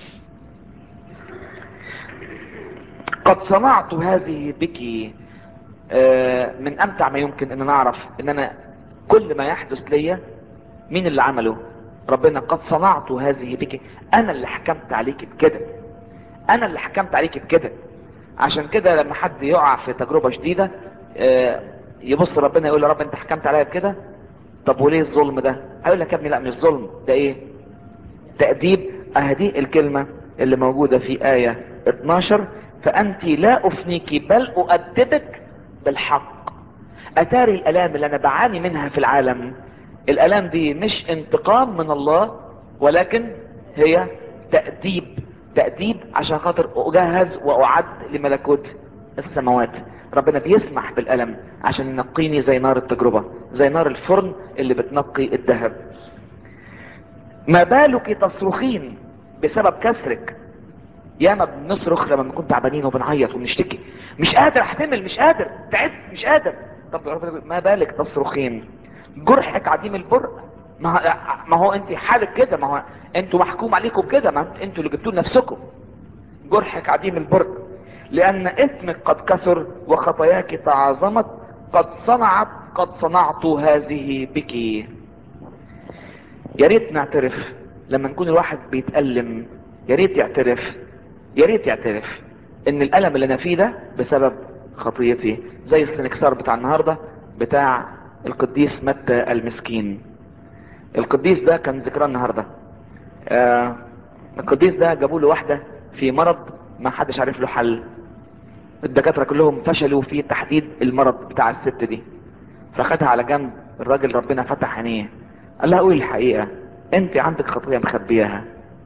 قد صنعت هذه بك. آه من امتع ما يمكن ان نعرف ان انا كل ما يحدث ليا مين اللي عمله؟ ربنا. قد صنعت هذه بك، انا اللي حكمت عليك بكده، انا اللي حكمت عليك بكده. عشان كده لما حد يقع في تجربة شديدة آه، يبص ربنا يقول يا رب انت حكمت عليا بكده، طب وليه الظلم ده؟ هيقول لك يا ابني لا مش ظلم، ده ايه؟ تأديب. اهدي الكلمة اللي موجودة في آية اتناشر، فأنت لا أفنيك بل أؤدبك بالحق. أتاري الآلام اللي أنا بعاني منها في العالم، الآلام دي مش انتقام من الله، ولكن هي تأديب. تأديب عشان خاطر أجهز وأعد لملكوت السماوات. ربنا بيسمح بالألم عشان ينقيني زي نار التجربة، زي نار الفرن اللي بتنقي الذهب. ما بالك تصرخين بسبب كسرك. ياما بنصرخ لما بنكون تعبانين وبنعيط وبنشتكي، مش قادر احتمل، مش قادر، تعبت، مش قادر. طب يا رب ما بالك تصرخين؟ جرحك عديم البرء ما هو ما هو انت حالك كده، ما هو انتوا محكوم عليكم كده، ما انتوا اللي جبتوه لنفسكم. جرحك عديم البرد، لان اثمك قد كثر وخطاياك تعاظمت، قد صنعت قد صنعت هذه بك. يا ريت نعترف لما نكون الواحد بيتألم، يا ريت يعترف، يا ريت يعترف ان الألم اللي انا فيه ده بسبب خطيتي. زي السنكسار بتاع النهاردة بتاع القديس متى المسكين. القديس ده كان ذكرى النهاردة. آه القديس ده جابوا له واحدة في مرض ما حدش عارف له حل، الدكاترة كلهم فشلوا في تحديد المرض بتاع الست دي. فخدها على جنب الراجل، ربنا فتح عينيه، قال لها قولي الحقيقة، انت عندك خطية مخبياها.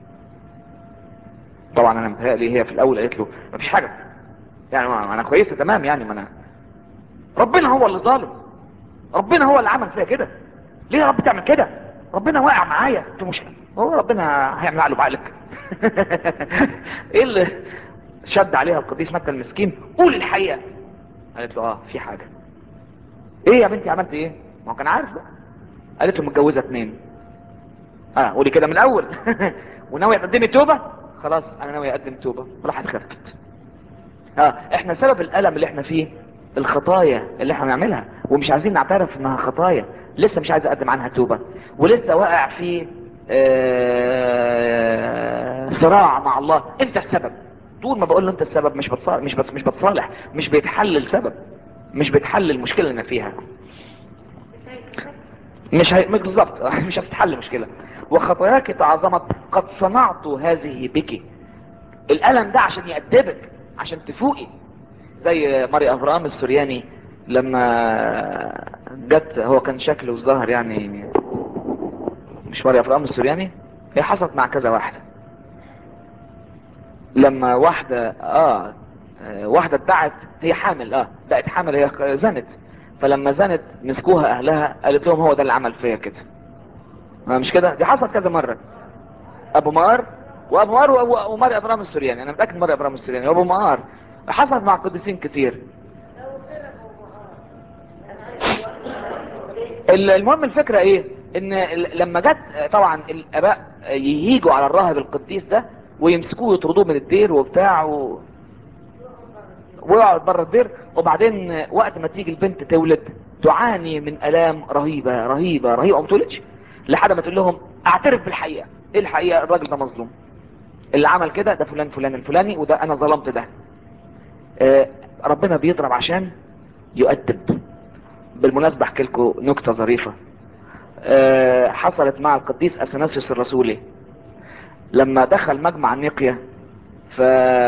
طبعا انا متهيألي هي في الاول قالت له مفيش حاجة، يعني ما انا كويسة تمام، يعني ما انا ربنا هو اللي ظالم، ربنا هو اللي عمل فيها كده، ليه يا رب تعمل كده؟ ربنا واقع معايا في مشكلة، هو ربنا هيعمل عقله بعقلك؟ ايه اللي شد عليها القديس متى المسكين؟ قول الحقيقة. قالت له اه في حاجة. ايه يا بنتي عملت ايه؟ ما هو كان عارف بقى. قالت له متجوزة اتنين. اه قولي كده من الاول. وناوي تقدمي توبة؟ خلاص انا ناوي اقدم توبة. راحت خفت. اه احنا سبب الالم اللي احنا فيه الخطايا اللي احنا بنعملها، ومش عايزين نعترف انها خطايا، لسه مش عايز اقدم عنها توبة، ولسه واقع في آه صراع مع الله. انت السبب. طول ما بقول له انت السبب مش بتصالح، مش بس مش بتصالح، مش بيتحل السبب، مش بيتحل المشكلة اللي انا فيها. مش هي... مش بالظبط. مش هتتحل المشكلة. وخطاياك تعظمت قد صنعت هذه بك. الالم ده عشان يأدبك، عشان تفوقي. زي ماري افرام السورياني لما جت، هو كان شكله الظاهر يعني، مش ماري افرام السورياني، هي حصلت مع كذا واحدة. لما واحدة اه آه، واحدة ادعت هي حامل، اه بقت حامل، هي زنت. فلما زنت مسكوها اهلها، قالت لهم هو ده اللي عمل فيا كده. ما مش كده، دي حصلت كذا مرة. ابو مار وابو مار و- وماري ابرام السورياني، انا متاكد ماري ابرام السورياني وابو مار. حصلت مع قديسين كتير. ال- المهم الفكره ايه، ان ال- لما جت طبعا الاباء يهيجوا على الراهب القديس ده ويمسكوه يطردوه من الدير وبتاع و... ويقعد بره الدير. وبعدين وقت ما تيجي البنت تولد تعاني من الام رهيبه رهيبه رهيبه، وما تولدش لحد ما تقول لهم اعترف بالحقيقه. ايه الحقيقه؟ الراجل ده مظلوم، اللي عمل كده ده فلان فلان الفلاني، وده انا ظلمت ده. آه، ربنا بيضرب عشان يؤدب. بالمناسبة احكي لكم نكتة ظريفة. آه، حصلت مع القديس اثناسيوس الرسولي لما دخل مجمع نيقيا، ف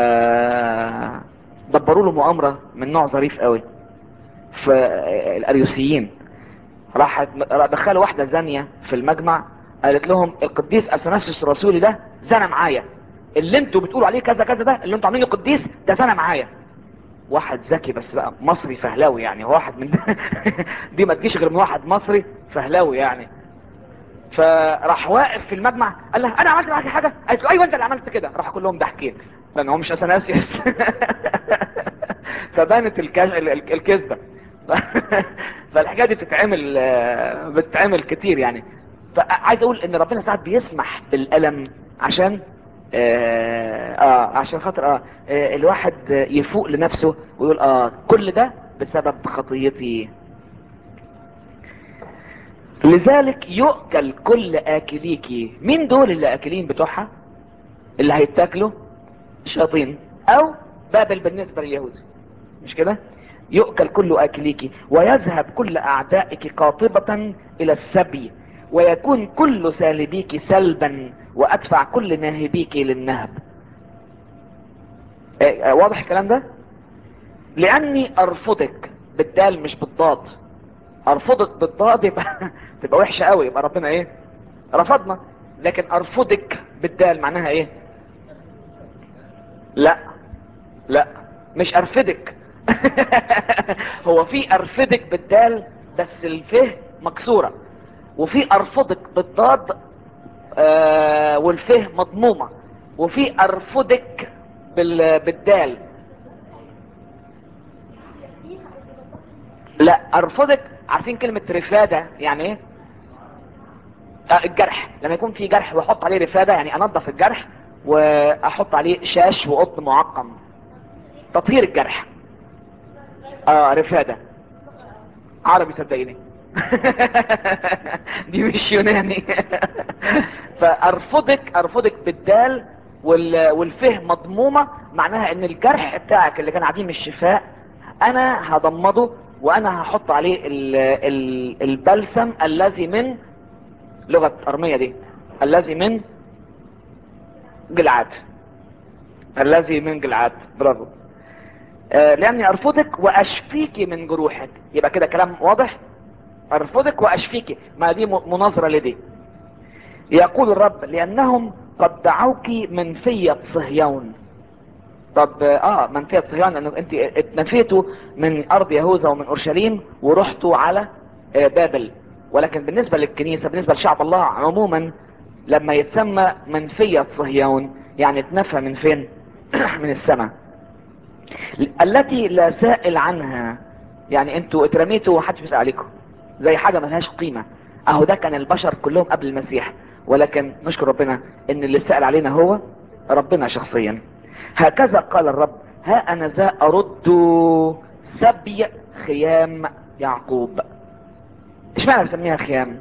دبروا له مؤامرة من نوع ظريف قوي. فالاريوسيين راحت دخلوا واحدة زانية في المجمع، قالت لهم القديس اثناسيوس الرسولي ده زنى معايا، اللي انتوا بتقولوا عليه كذا كذا ده اللي انتوا عاملينه قديس ده زنى معايا. واحد ذكي بس بقى مصري فهلاوي يعني، واحد من ده دي ما تجيش غير من واحد مصري فهلاوي يعني. فراح واقف في المجمع قال له انا عملت معاك حاجه؟ قالت له ايوه انت اللي عملت كده. راح كلهم ضاحكين لان هو مش اثناسيوس. فبانت الكز- ال- ال- الكذبه. فالحكايه دي بتتعمل آه، بتتعمل كتير يعني. فعايز اقول ان ربنا ساعات بيسمح بالالم عشان آه, اه عشان خاطر اه آه، الواحد يفوق لنفسه ويقول اه كل ده بسبب خطيتي. لذلك يؤكل كل اكليكي. مين دول اللي اكلين بتوعها؟ اللي هيتاكلوا الشياطين او بابل بالنسبة لليهود، مش كده؟ يؤكل كل اكليك ويذهب كل اعدائك قاطبة الى السبي، ويكون كل سالبيك سلبا وادفع كل ناهبيك للنهب. آه، آه، واضح الكلام ده؟ لاني ارفضك بالدال مش بالضاد. ارفضك بالضاد يبقى تبقى وحشة قوي، يبقى ربنا ايه؟ رفضنا. لكن ارفضك بالدال معناها ايه؟ لا لا مش ارفدك. هو في ارفدك بالدال بس الفه مكسورة، وفي ارفضك بالضاد آه والفه مضمومة، وفي ارفضك بال بالدال. لا ارفضك، عارفين كلمة رفادة يعني ايه؟ آه الجرح، لما يكون في جرح واحط عليه رفادة، يعني انضف الجرح واحط عليه شاش وقطن معقم. تطهير الجرح. اه رفادة. عربي صدقيني. دي مش يوناني. فارفضك ارفضك بالدال وال... والفه مضمومة، معناها ان الجرح بتاعك اللي كان عديم الشفاء انا هضمده، وانا هحط عليه ال... ال... البلسم الذي من لغة ارمية دي، الذي من جلعاد. الذي من جلعاد، برافو. آه لاني ارفضك واشفيك من جروحك. يبقى كده كلام واضح. ارفضك واشفيك، ما دي م- مناظرة لدي. يقول الرب لانهم قد دعوك منفية صهيون. طب اه منفية صهيون لانه انت اتنفيتوا من ارض يهوذا ومن اورشليم ورحتوا على آه بابل. ولكن بالنسبة للكنيسة، بالنسبة لشعب الله عموما، لما يتسمى منفية صهيون يعني اتنفى من فين؟ من السماء، التي لا سائل عنها. يعني انتوا اترميتوا ومحدش بيسأل عليكم، زي حاجة ملهاش قيمة. اهو ده كان البشر كلهم قبل المسيح، ولكن نشكر ربنا ان اللي سأل علينا هو ربنا شخصيا. هكذا قال الرب، ها انا ذا ارد سبي خيام يعقوب. اشمعنى بسميها خيام؟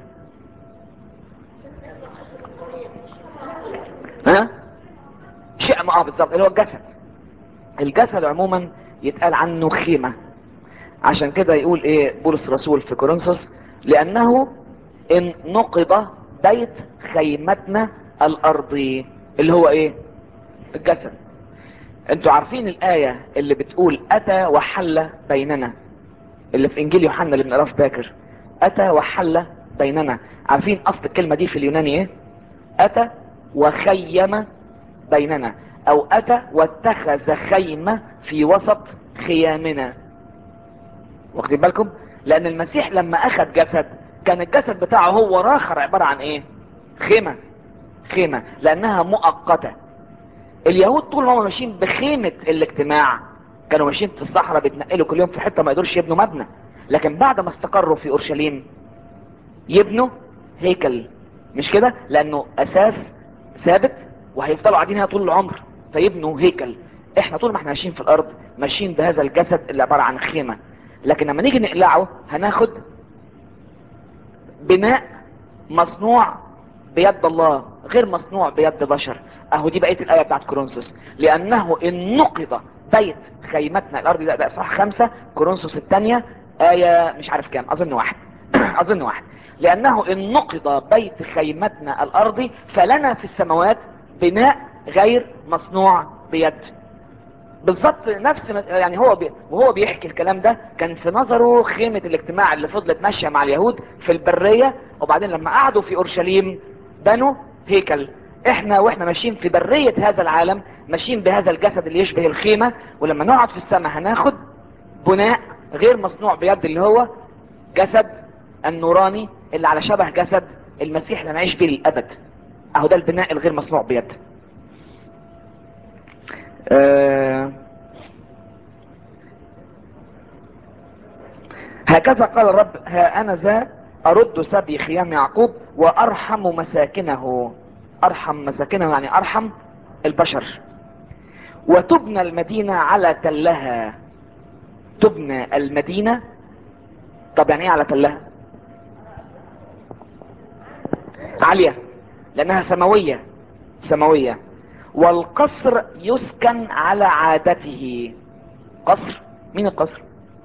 ها شيء ما اه بالظبط اللي هو الجسد. الجسد عموما يتقال عنه خيمة. عشان كده يقول ايه بولس الرسول في كورنثوس، لانه ان نقض بيت خيمتنا الارضي، اللي هو ايه؟ الجسد. انتوا عارفين الاية اللي بتقول اتى وحل بيننا، اللي في انجيل يوحنا اللي بنقراه في باكر، اتى وحل بيننا. عارفين اصل الكلمة دي في اليوناني ايه؟ اتى وخيم بيننا، او اتى واتخذ خيمة في وسط خيامنا. واخدين بالكم؟ لان المسيح لما اخذ جسد، كان الجسد بتاعه هو راخر عبارة عن ايه؟ خيمة. خيمة لانها مؤقتة. اليهود طول ما هم ماشيين بخيمة الاجتماع، كانوا ماشيين في الصحراء بيتنقلوا كل يوم في حتة ما يقدرش يبنوا مبنى. لكن بعد ما استقروا في اورشليم يبنوا هيكل. مش كده؟ لانه اساس ثابت وهيفضلوا قاعدين هنا طول العمر، فيبنوا هيكل. احنا طول ما احنا ماشيين في الارض ماشيين بهذا الجسد اللي عبارة عن خيمة، لكن لما نيجي نقلعه هناخد بناء مصنوع بيد الله غير مصنوع بيد بشر. اهو دي بقية الاية بتاعت كورنثوس، لانه ان نقض بيت خيمتنا الارض. ده, ده اصحاح خمسة كورنثوس الثانية اية مش عارف كام، اظن واحد. اظن واحد. لانه ان نقض بيت خيمتنا الارضي فلنا في السماوات بناء غير مصنوع بيد. بالظبط نفس يعني هو بي وهو بيحكي الكلام ده كان في نظره خيمة الاجتماع اللي فضلت ماشية مع اليهود في البرية، وبعدين لما قعدوا في اورشليم بنوا هيكل. احنا واحنا ماشيين في برية هذا العالم ماشيين بهذا الجسد اللي يشبه الخيمة، ولما نقعد في السماء هناخد بناء غير مصنوع بيد اللي هو جسد النوراني اللي على شبه جسد المسيح اللي نعيش به للابد. اهو ده البناء الغير مصنوع بيد. أه هكذا قال الرب، ها انا ذا ارد سبي خيام يعقوب وارحم مساكنه. ارحم مساكنه يعني ارحم البشر. وتبنى المدينة على تلها. تبنى المدينة. طب يعني ايه على تلها؟ عالية لانها سماوية. سماوية. والقصر يسكن على عادته. قصر؟ مين القصر؟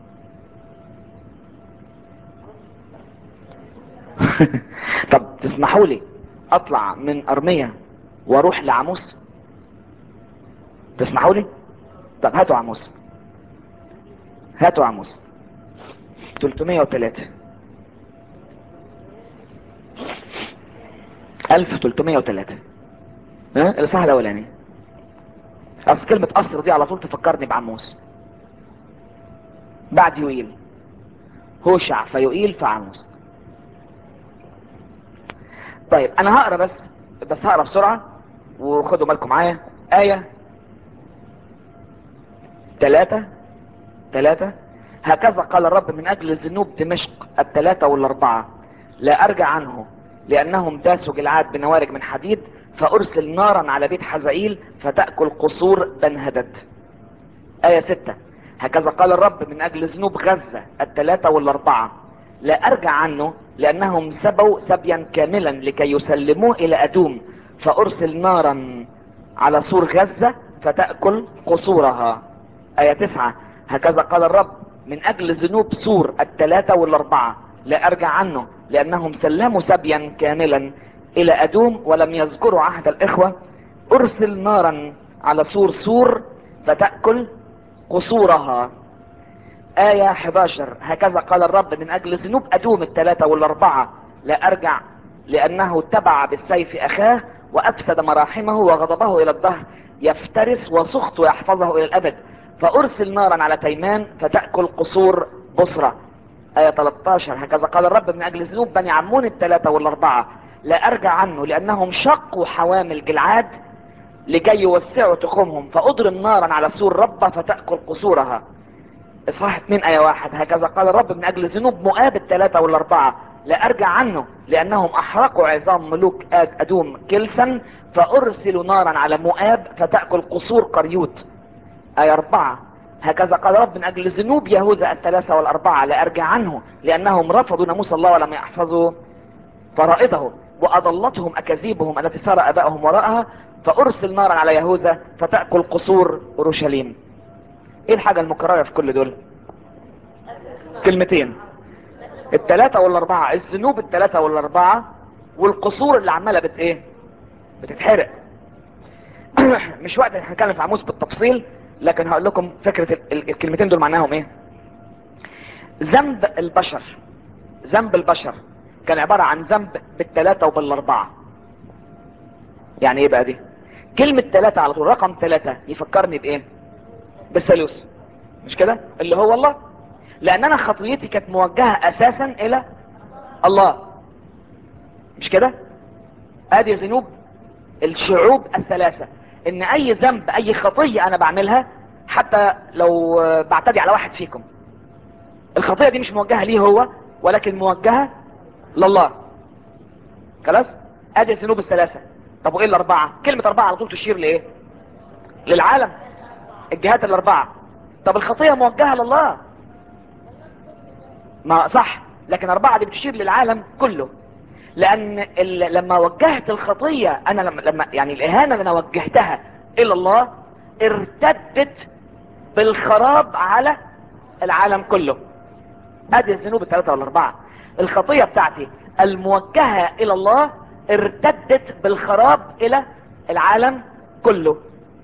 طب تسمحوا لي اطلع من ارمية واروح لعموس؟ تسمحوا لي؟ طب هاتوا عموس. هاتوا عموس ثلاثمية وثلاثة. ألف وثلاثمية وثلاثة. ها الاصحاح الاولاني. اصل كلمة قصر دي على طول تفكرني بعموس. بعد يوئيل هوشع فيوئيل فعموس. طيب انا هقرا بس بس هقرا بسرعة وخدوا بالكم معايا. آية ثلاثة. ثلاثة. هكذا قال الرب من اجل ذنوب دمشق الثلاثة والاربعة لا ارجع عنه، لانهم داسوا جلعاد بنوارج من حديد، فارسل نارا على بيت حزائيل فتأكل قصور بنهدد. آية ستة: هكذا قال الرب من اجل ذنوب غزة الثلاثة والاربعة لا ارجع عنه، لانهم سبوا سبيا كاملا لكي يسلموه الى ادوم، فارسل نارا على سور غزة فتأكل قصورها. آية تسعة: هكذا قال الرب من اجل ذنوب سور الثلاثة والاربعة لا ارجع عنه، لانهم سلموا سبيا كاملا الى ادوم ولم يذكروا عهد الاخوة، ارسل نارا على سور سور فتأكل قصورها. آية احداشر: هكذا قال الرب من اجل ذنوب ادوم الثلاثة والاربعة لا ارجع، لانه تبع بالسيف اخاه وافسد مراحمه وغضبه الى الدهر، يفترس وسخطه يحفظه الى الابد، فارسل نارا على تيمان فتأكل قصور بصرة. آية ثلاثة عشر: هكذا قال الرب من اجل ذنوب بني عمون الثلاثة والاربعة لا ارجع عنه، لانهم شقوا حوامل جلعاد لكي يوسعوا تخومهم، فاضرم نارا على سور ربة فتأكل قصورها. اصحاح اتنين آية واحد: هكذا قال الرب من اجل ذنوب مؤاب الثلاثة والاربعة لا ارجع عنه، لانهم احرقوا عظام ملوك آد ادوم كلسا، فارسل نارا على مؤاب فتأكل قصور قريوت. آية أربعة: هكذا قال الرب من اجل ذنوب يهوذا الثلاثة والاربعة لا ارجع عنه، لانهم رفضوا ناموس الله ولم يحفظوا فرائضه، واضلتهم اكاذيبهم التي سار ابائهم وراءها، فارسل نارا على يهوذا فتأكل قصور اورشليم. ايه الحاجة المكررة في كل دول؟ كلمتين: الثلاثة والاربعة، الذنوب الثلاثة والاربعة، والقصور اللي عمالة بت ايه بتتحرق. مش وقت هنتكلم في عموس بالتفصيل، لكن هقول لكم فكرة ال- ال- الكلمتين دول معناهم ايه. ذنب البشر، ذنب البشر كان عبارة عن ذنب بالثلاثة وبالاربعة. يعني ايه بقى دي؟ كلمة ثلاثة على طول، رقم ثلاثة يفكرني بايه؟ بالثالوث، مش كده؟ اللي هو الله، لان انا خطيتي كانت موجهة اساسا الى الله، مش كده؟ ادي ذنوب الشعوب الثلاثة، ان اي ذنب اي خطية انا بعملها، حتى لو بعتدي على واحد فيكم، الخطية دي مش موجهة ليه هو، ولكن موجهة لله. خلاص؟ ادي الذنوب الثلاثة. طب وايه الاربعة؟ كلمة اربعة على طول تشير لايه؟ للعالم، الجهات الاربعة. طب الخطية موجهة لله، ما صح، لكن اربعة دي بتشير للعالم كله، لان ال... لما وجهت الخطية انا لما, لما يعني الاهانة اللي انا وجهتها الى الله ارتدت بالخراب على العالم كله. ادي الذنوب الثلاثة والاربعة. الخطية بتاعتي الموجهة الى الله ارتدت بالخراب الى العالم كله.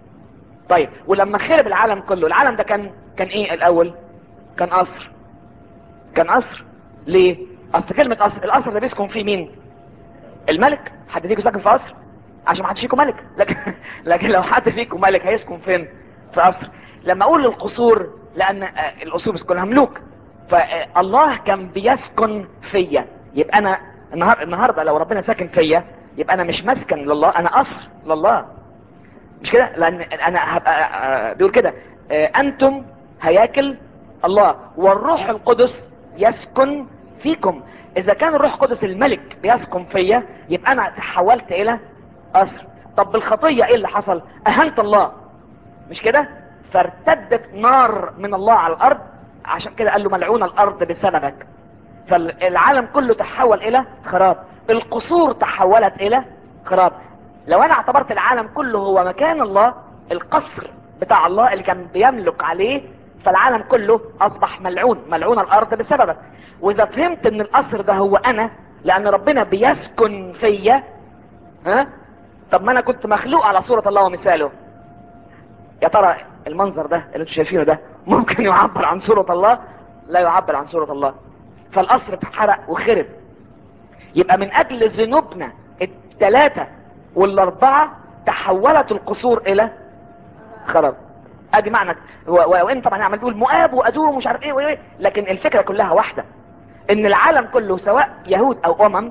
طيب ولما خرب العالم كله، العالم ده كان كان ايه الاول؟ كان قصر. كان قصر ليه؟ اصل كلمة قصر، القصر ده بيسكن فيه مين؟ الملك. حد فيكم ساكن في قصر؟ عشان ما حدش فيكم ملك. لكن لكن لو حد فيكم ملك هيسكن فين؟ في قصر. لما اقول القصور، لان آه، القصور بيسكنها ملوك، فالله كان بيسكن فيا، يبقى انا النهار النهارده لو ربنا ساكن فيا يبقى انا مش مسكن لله، انا قصر لله، مش كده؟ لان انا هبقى آه، بيقول كده آه، انتم هياكل الله والروح القدس يسكن فيكم. اذا كان الروح القدس الملك بيسكن فيا يبقى انا تحولت الى قصر. طب بالخطية ايه اللي حصل؟ اهنت الله، مش كده؟ فارتدت نار من الله على الارض، عشان كده قال له ملعون الارض بسببك. فالعالم كله تحول الى خراب، القصور تحولت الى خراب. لو انا اعتبرت العالم كله هو مكان الله، القصر بتاع الله اللي كان بيملك عليه، فالعالم كله اصبح ملعون، ملعون الارض بسببك. واذا فهمت ان القصر ده هو انا، لان ربنا بيسكن فيا، ها؟ طب ما انا كنت مخلوق على صورة الله ومثاله، يا ترى المنظر ده اللي انتوا شايفينه ده ممكن يعبر عن صورة الله؟ لا يعبر عن صورة الله. فالقصر اتحرق وخرب. يبقى من اجل ذنوبنا الثلاثة والاربعة تحولت القصور الى خراب. ادي معنى. وان طبعا عمال بيقول مؤاب وادوم ومش عارف ايه وايه، لكن الفكرة كلها واحدة، ان العالم كله سواء يهود او امم،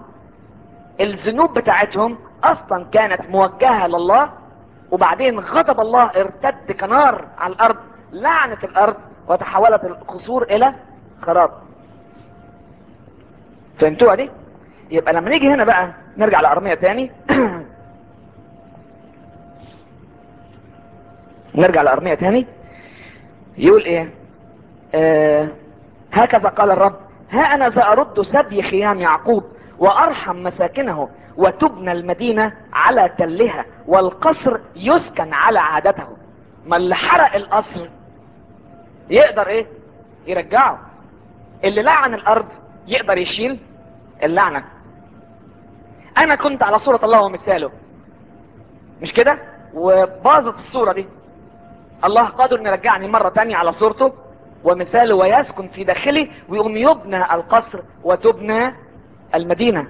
الذنوب بتاعتهم اصلا كانت موجهة لله، وبعدين غضب الله ارتد كنار على الارض، لعنة الارض، وتحولت القصور الى خراب. فهمتوها دي؟ يبقى لما نيجي هنا بقى نرجع لأرمية تاني نرجع لأرمية تاني يقول ايه؟ آه هكذا قال الرب، ها انا سأرد سبي خيام يعقوب وارحم مساكنه، وتبنى المدينة على تلها والقصر يسكن على عادته. ما اللي حرق القصر يقدر ايه؟ يرجعه. اللي لعن الارض يقدر يشيل اللعنة. انا كنت على صورة الله ومثاله، مش كده؟ وباظت الصورة دي، الله قادر ان يرجعني مرة تانية على صورته ومثاله ويسكن في داخلي، ويقوم يبنى القصر وتبنى المدينة،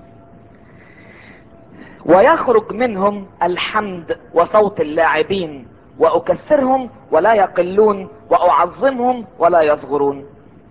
ويخرج منهم الحمد وصوت اللاعبين، واكثرهم ولا يقلون، واعظمهم ولا يصغرون.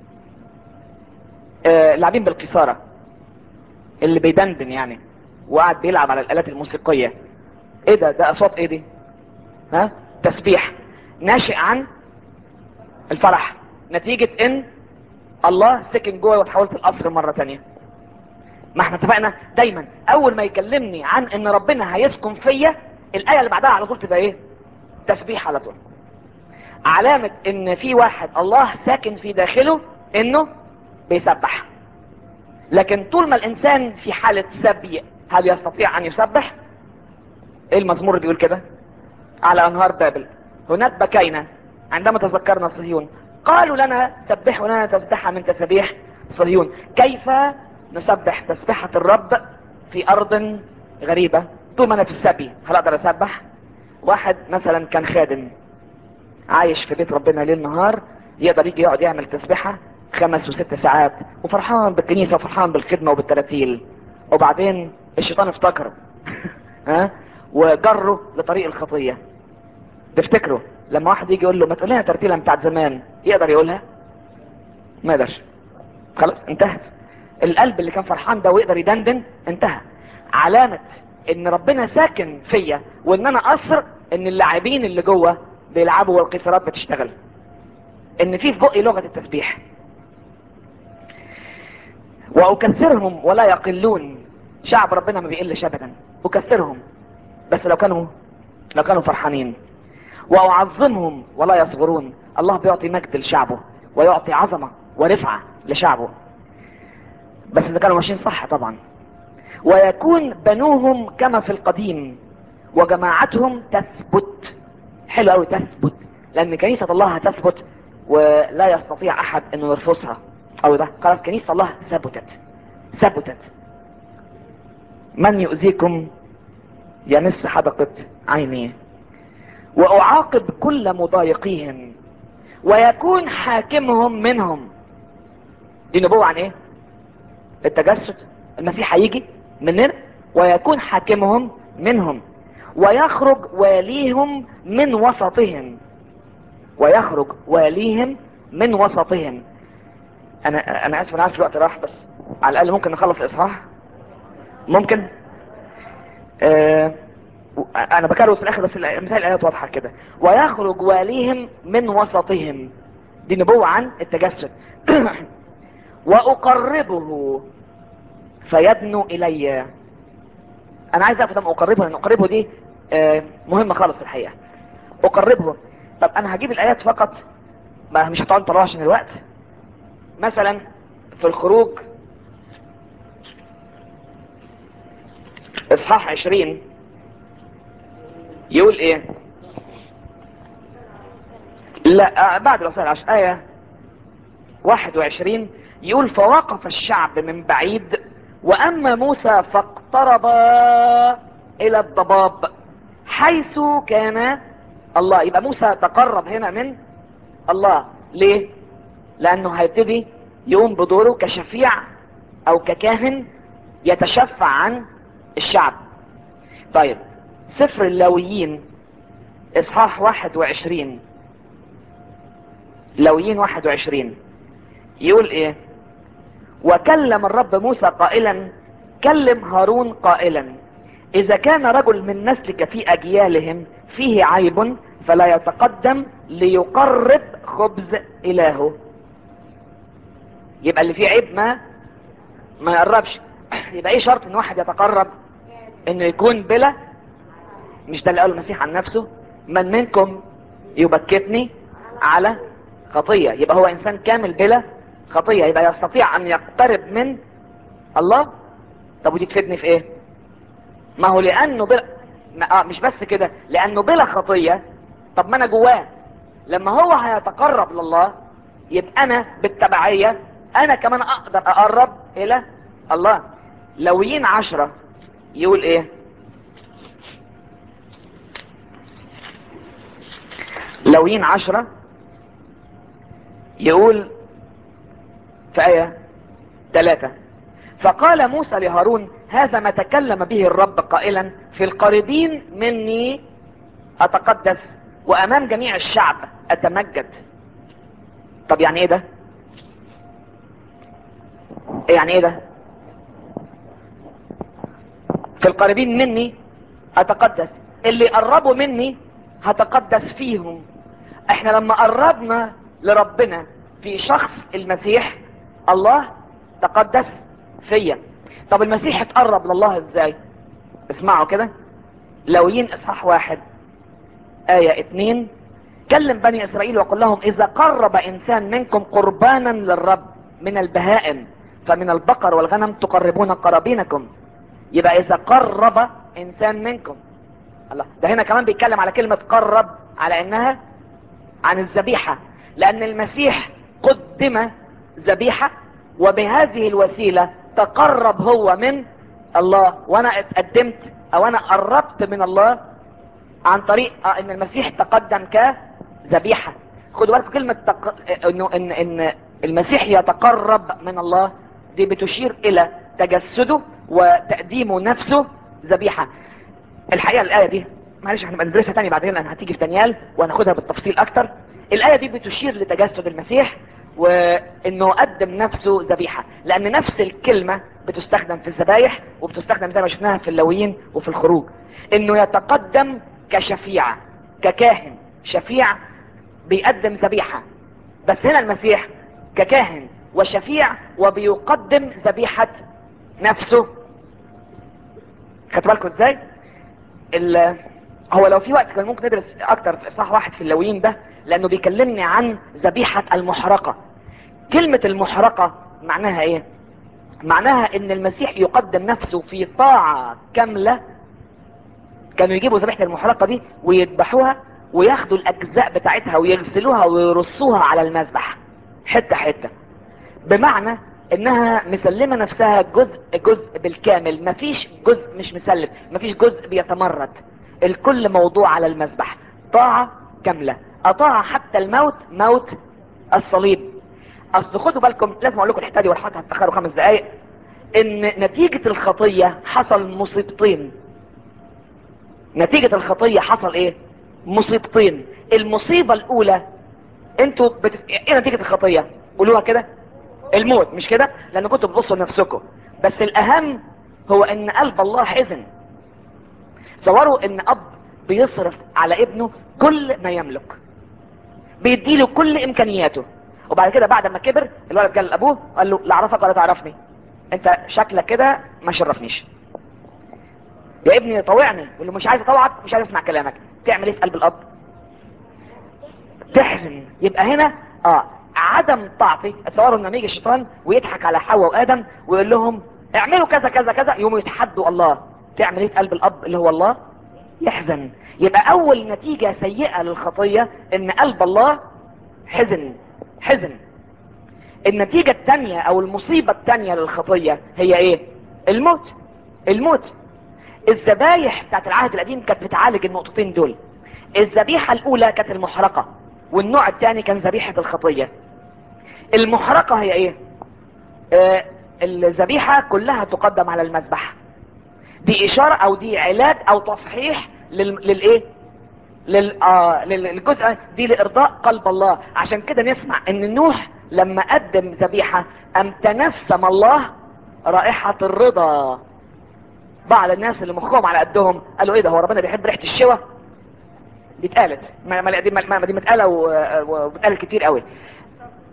آه لاعبين بالقيثارة، اللي بيدندن يعني وقاعد بيلعب على الالات الموسيقية. ايه ده؟ ده اصوات ايه دي؟ ها؟ تسبيح ناشئ عن الفرح، نتيجة ان الله سكن جوه وتحولت القصر مرة تانية. ما احنا اتفقنا دايما اول ما يكلمني عن ان ربنا هيسكن فيا، الاية اللي بعدها على طول تبقى ايه؟ تسبيح على طول. علامة ان في واحد الله ساكن في داخله انه بيسبح. لكن طول ما الانسان في حالة سبي، هل يستطيع ان يسبح؟ ايه المزمور اللي بيقول كده؟ على انهار بابل هناك بكينا عندما تذكرنا صهيون، قالوا لنا سبحوا لنا تسبحة من تسبيح صهيون. كيف نسبح تسبحة الرب في ارض غريبة؟ طول ما انا في السبي هل اقدر اسبح؟ واحد مثلا كان خادم عايش في بيت ربنا ليل نهار، يقدر يجي يقعد يعمل تسبحة خمس وست ساعات وفرحان بالكنيسة وفرحان بالخدمة وبالتراتيل، وبعدين الشيطان افتكره ها وجره لطريق الخطية. تفتكروا لما واحد يجي يقول له ما تقول لنا ترتيلة بتاعت زمان، يقدر يقولها؟ ما يقدرش. خلاص انتهت. القلب اللي كان فرحان ده ويقدر يدندن انتهى. علامة ان ربنا ساكن فيا وان انا قصر، ان اللاعبين اللي جوه بيلعبوا والقيثارات بتشتغل، ان في في بقي لغة التسبيح. واكثرهم ولا يقلون. شعب ربنا ما بيقلش ابدا، اكثرهم بس لو كانوا لو كانوا فرحانين. واعظمهم ولا يصغرون. الله بيعطي مجد لشعبه ويعطي عظمة ورفعة لشعبه، بس اذا كانوا ماشيين صح طبعا. ويكون بنوهم كما في القديم وجماعتهم تثبت. حلو قوي تثبت، لان كنيسة الله هتثبت ولا يستطيع احد انه يرفضها. او ده خلاص كنيسة الله ثبتت ثبتت. من يؤذيكم يمس حدقة عينيه، واعاقب كل مضايقيهم، ويكون حاكمهم منهم. دي نبوة عن ايه؟ التجسد. المسيح هيجي مننا ويكون حاكمهم منهم، ويخرج واليهم من وسطهم. ويخرج واليهم من وسطهم. انا انا اسف، انا عارف الوقت راح، بس على الاقل ممكن نخلص الاصحاح. ممكن آه انا بكروس في الاخر، بس مثال الايات واضحه كده. ويخرج واليهم من وسطهم. دي نبوة عن التجسد. واقربه فيدنو الي. انا عايز افهم اقربه، لان اقربه دي آه مهمة خالص الحقيقة. اقربه. طب انا هجيب الايات فقط، ما مش هتقعد طلعوا عشان الوقت. مثلا في الخروج اصحاح عشرين يقول ايه؟ لا آه بعد الاصحاح عشر ايه واحد وعشرين يقول فوقف الشعب من بعيد، واما موسى فاقترب الى الضباب حيث كان الله. يبقى موسى تقرب هنا من الله. ليه؟ لانه هيبتدي يقوم بدوره كشفيع او ككاهن يتشفع عن الشعب. طيب سفر اللاويين اصحاح واحد وعشرين، لاويين واحد وعشرين يقول ايه؟ وكلم الرب موسى قائلا كلم هارون قائلا اذا كان رجل من نسلك في اجيالهم فيه عيب فلا يتقدم ليقرب خبز الهه. يبقى اللي فيه عيب ما ما يقربش. يبقى ايه شرط ان واحد يتقرب؟ انه يكون بلا، مش ده اللي قاله المسيح عن نفسه؟ من منكم يبكتني على خطية. يبقى هو انسان كامل بلا خطية، يبقى يستطيع ان يقترب من الله. طب ودي تفيدني في ايه؟ ما هو لانه بلا ما... آه مش بس كده، لانه بلا خطية. طب ما انا جواه، لما هو هيتقرب لله يبقى انا بالتبعية انا كمان اقدر اقرب الى الله. لويين عشرة يقول ايه؟ لويين عشرة يقول في آية ثلاثة: فقال موسى لهارون هذا ما تكلم به الرب قائلا في القريبين مني اتقدس وامام جميع الشعب اتمجد. طب يعني ايه ده؟ إيه يعني ايه ده؟ في القريبين مني اتقدس، اللي قربوا مني هتقدس فيهم. احنا لما قربنا لربنا في شخص المسيح، الله تقدس فيا. طب المسيح اتقرب لله ازاي؟ اسمعوا كده، لويين اصحاح واحد آية اتنين: كلم بني اسرائيل وقل لهم اذا قرب انسان منكم قربانا للرب من البهائم فمن البقر والغنم تقربون قرابينكم. يبقى اذا قرب انسان منكم، الله ده هنا كمان بيتكلم على كلمة قرب على انها عن الذبيحة، لان المسيح قدم ذبيحة وبهذه الوسيلة تقرب هو من الله، وانا اتقدمت او انا قربت من الله عن طريق ان المسيح تقدم كذبيحة. خدوا بالكم كلمة تق... انه ان ان المسيح يتقرب من الله دي بتشير الى تجسده وتقديمه نفسه ذبيحة. الحقيقة الآية دي معلش هنبقى ندرسها تاني بعدين لان هتيجي في دانيال وهناخدها بالتفصيل اكتر. الآية دي بتشير لتجسد المسيح وانه قدم نفسه ذبيحة، لان نفس الكلمة بتستخدم في الذبايح وبتستخدم زي ما شفناها في اللاويين وفي الخروج، انه يتقدم كشفيع ككاهن شفيع بيقدم ذبيحة. بس هنا المسيح ككاهن وشفيع وبيقدم ذبيحة نفسه. خدتوا بالكم ازاي؟ ال... هو لو في وقت كان ممكن ندرس اكتر في اصحاح واحد في اللاويين ده، لانه بيكلمني عن ذبيحة المحرقة. كلمة المحرقة معناها ايه؟ معناها ان المسيح يقدم نفسه في طاعة كاملة. كانوا يجيبوا ذبيحة المحرقة دي ويذبحوها وياخدوا الاجزاء بتاعتها ويغسلوها ويرصوها على المذبح حتة حتة، بمعنى انها مسلمة نفسها جزء جزء بالكامل، مفيش جزء مش مسلم، مفيش جزء بيتمرد، الكل موضوع على المذبح. طاعة كاملة، اطاع حتى الموت، موت الصليب. اصل خدوا بالكم، لازم اقول لكم الحته دي والحقها هتتاخروا خمس دقايق. ان نتيجة الخطية حصل مصيبتين. نتيجة الخطية حصل ايه؟ مصيبتين. المصيبة الاولى انتوا بتف... ايه نتيجة الخطية؟ قولوها كده. الموت، مش كده؟ لان كنتوا بتبصوا لنفسكم. بس الاهم هو ان قلب الله حزن. تصوروا ان اب بيصرف على ابنه كل ما يملك، بيديله كل امكانياته، وبعد كده بعد ما كبر الولد قال لابوه قال له لا اعرفك ولا تعرفني، انت شكلك كده ما شرفنيش يا ابني، طوعني. يقول له مش عايز اطوعك، مش عايز اسمع كلامك. تعمل ايه في قلب الاب؟ تحزن. يبقى هنا اه عدم طاعتي. اتصوروا ان يجي الشيطان ويضحك على حواء وادم ويقول لهم اعملوا كذا كذا كذا، يقوموا يتحدوا الله. تعمل ايه في قلب الاب اللي هو الله؟ يحزن. يبقى اول نتيجة سيئة للخطية ان قلب الله حزن حزن. النتيجة التانية او المصيبة التانية للخطية هي ايه؟ الموت. الموت. الذبايح بتاعت العهد القديم كانت بتعالج النقطتين دول. الذبيحة الاولى كانت المحرقة، والنوع الثاني كان ذبيحة الخطية. المحرقة هي ايه؟ آه الذبيحة كلها تقدم على المذبح، دي اشارة او دي علاج او تصحيح لل... للايه؟ لل... آه للجزء دي لارضاء قلب الله. عشان كده نسمع ان نوح لما قدم ذبيحة ام تنسم الله رائحة الرضا. بعض الناس اللي مخهم على قدهم قالوا ايه ده، هو ربنا بيحب ريحة الشوى؟ دي اتقالت، ما ما دي ما دي متقاله وبتقال كتير قوي.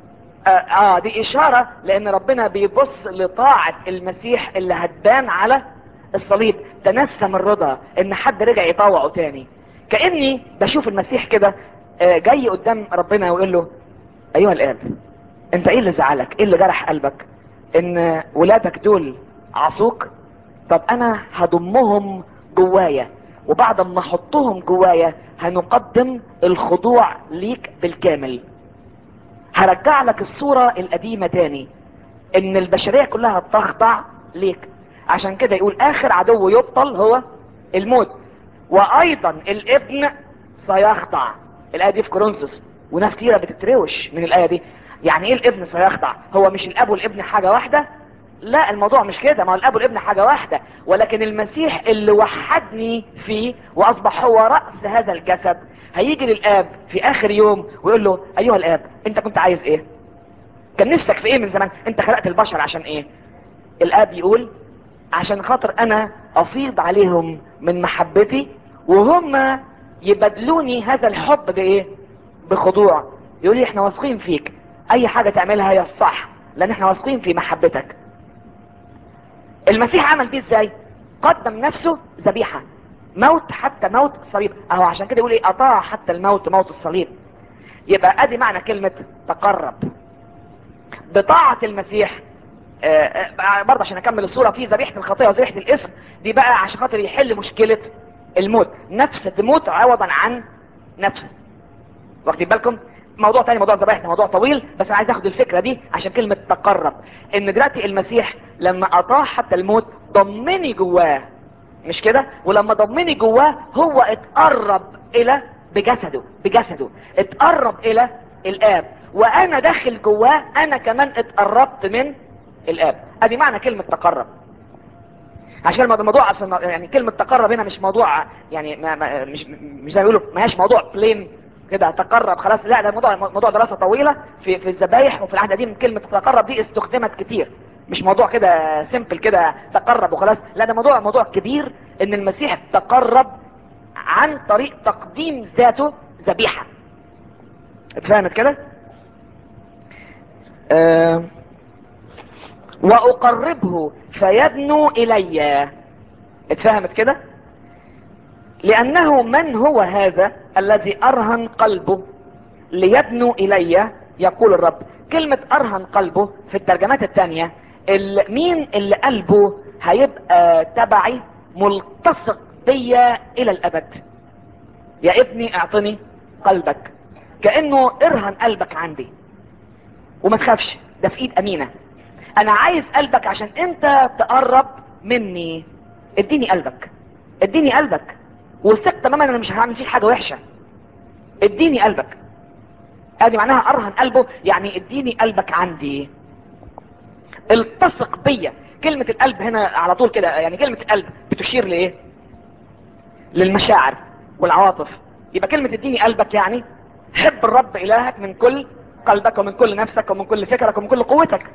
آه, اه دي اشارة لان ربنا بيبص لطاعة المسيح اللي هتبان على الصليب. تنسم الرضا ان حد رجع يطوعه تاني. كأني بشوف المسيح كده آه جاي قدام ربنا ويقول له ايها الاب، انت ايه اللي زعلك؟ ايه اللي جرح قلبك؟ ان ولادك دول عصوك؟ طب انا هضمهم جوايا، وبعد ما احطهم جوايا هنقدم الخضوع ليك بالكامل. هرجع لك الصورة القديمة تاني، ان البشرية كلها تخضع ليك. عشان كده يقول اخر عدو يبطل هو الموت، وايضا الابن سيخضع. الايه دي في كورنثوس، وناس كتيرة بتتروش من الايه دي. يعني ايه الابن سيخضع؟ هو مش الاب والابن حاجة واحدة؟ لا، الموضوع مش كده. ما هو الاب والابن حاجة واحدة، ولكن المسيح اللي وحدني فيه واصبح هو رأس هذا الجسد هيجي للاب في اخر يوم ويقول له ايها الاب، انت كنت عايز ايه؟ كان نفسك في ايه من زمان؟ انت خلقت البشر عشان ايه؟ الاب يقول عشان خاطر انا افيض عليهم من محبتي، وهم يبدلوني هذا الحب بايه؟ بخضوع. يقول لي احنا واثقين فيك، اي حاجة تعملها هي الصح، لان احنا واثقين في محبتك. المسيح عمل دي ازاي؟ قدم نفسه ذبيحة، موت حتى موت الصليب. اهو عشان كده يقول ايه؟ اطاع حتى الموت، موت الصليب. يبقى ادي معنى كلمة تقرب. بطاعة المسيح آه، آه، برضه عشان اكمل الصورة، في ذبيحة الخطيئة وذبيحة الاسم دي بقى عشان خاطر يحل مشكلة الموت. نفس تموت عوضا عن نفس. واخدين بالكم؟ موضوع تاني، موضوع الذبائح ده موضوع طويل، بس انا عايز اخد الفكرة دي عشان كلمة تقرب. ان دلوقتي المسيح لما اطاع حتى الموت ضمني جواه، مش كده؟ ولما ضمني جواه هو اتقرب الى بجسده بجسده اتقرب الى الاب، وانا داخل جواه انا كمان اتقربت من الاب. ادي معنى كلمة تقرب. عشان الموضوع اصلا يعني كلمة تقرب هنا مش موضوع يعني ما ما مش مش زي ما بيقولوا ما هيش موضوع بلين كده تقرب خلاص. لا، ده موضوع موضوع دراسة طويلة في في الذبايح وفي العهد القديم. كلمة تقرب دي استخدمت كتير، مش موضوع كده سيمبل كده تقرب وخلاص. لا، ده موضوع موضوع كبير، ان المسيح تقرب عن طريق تقديم ذاته ذبيحة. اتفهمت كده؟ أه واقربه فيدنو الي. اتفهمت كده؟ لانه من هو هذا الذي ارهن قلبه ليدنو الي يقول الرب. كلمة ارهن قلبه في الترجمات التانية، مين اللي قلبه هيبقى تبعي ملتصق بيا الى الابد؟ يا ابني اعطني قلبك. كأنه ارهن قلبك عندي وما تخافش، ده في ايد امينة. انا عايز قلبك عشان انت تقرب مني. اديني قلبك، اديني قلبك، وثق تماما انا مش هعمل فيك حاجة وحشة. اديني قلبك. ادي معناها ارهن قلبه، يعني اديني قلبك عندي، التصق بيا. كلمة القلب هنا على طول كده، يعني كلمة القلب بتشير لايه؟ للمشاعر والعواطف. يبقى كلمة اديني قلبك يعني حب الرب الهك من كل قلبك ومن كل نفسك ومن كل فكرك ومن كل قوتك.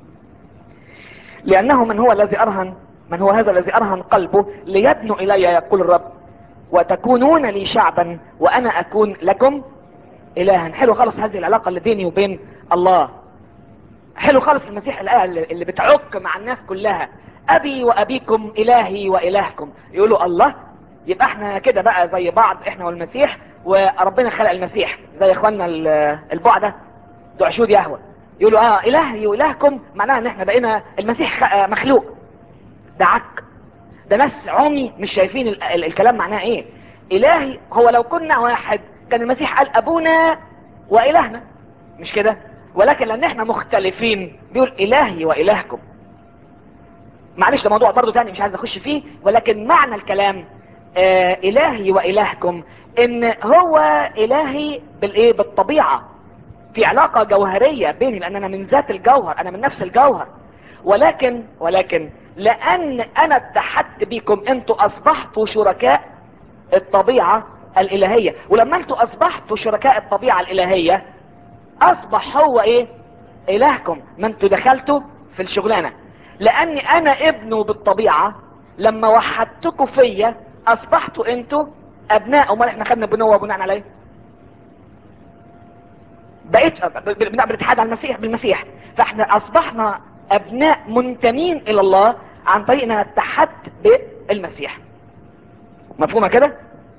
لانه من هو الذي ارهن من هو هذا الذي ارهن قلبه ليدنو الي يقول الرب، وتكونون لي شعبا وانا اكون لكم الها. حلو خالص هذه العلاقة اللي بيني وبين الله. حلو خالص المسيح الآية اللي بتعك مع الناس كلها، ابي وابيكم الهي والهكم. يقولوا الله، يبقى احنا كده بقى زي بعض احنا والمسيح، وربنا خلق المسيح زي اخواننا البعدة دعاء شهود يهوه. يقولوا اه الهي والهكم، معناها ان احنا بقينا المسيح مخلوق. ده عك، ده ناس عمي مش شايفين ال ال الكلام معناه ايه. الهي هو لو كنا واحد كان المسيح قال ابونا والهنا، مش كده؟ ولكن لان احنا مختلفين بيقول الهي والهكم. معلش ده موضوع برضو تاني مش عايز اخش فيه، ولكن معنى الكلام آه الهي والهكم ان هو الهي بالايه؟ بالطبيعة، في علاقة جوهرية بيني لان انا من ذات الجوهر، انا من نفس الجوهر. ولكن ولكن لان انا اتحدت بيكم انتوا اصبحتوا شركاء الطبيعة الالهية. ولما انتوا اصبحتوا شركاء الطبيعة الالهية اصبح هو ايه؟ الهكم. ما انتوا دخلتوا في الشغلانة. لاني انا ابنه بالطبيعة، لما وحدتكم فيا اصبحتوا انتوا ابناء. امال احنا خدنا بنوة بناء على ايه؟ بقيت بالاتحاد على المسيح بالمسيح، فاحنا اصبحنا ابناء منتمين الى الله عن طريق اننا اتحدت بالمسيح. مفهومه كده؟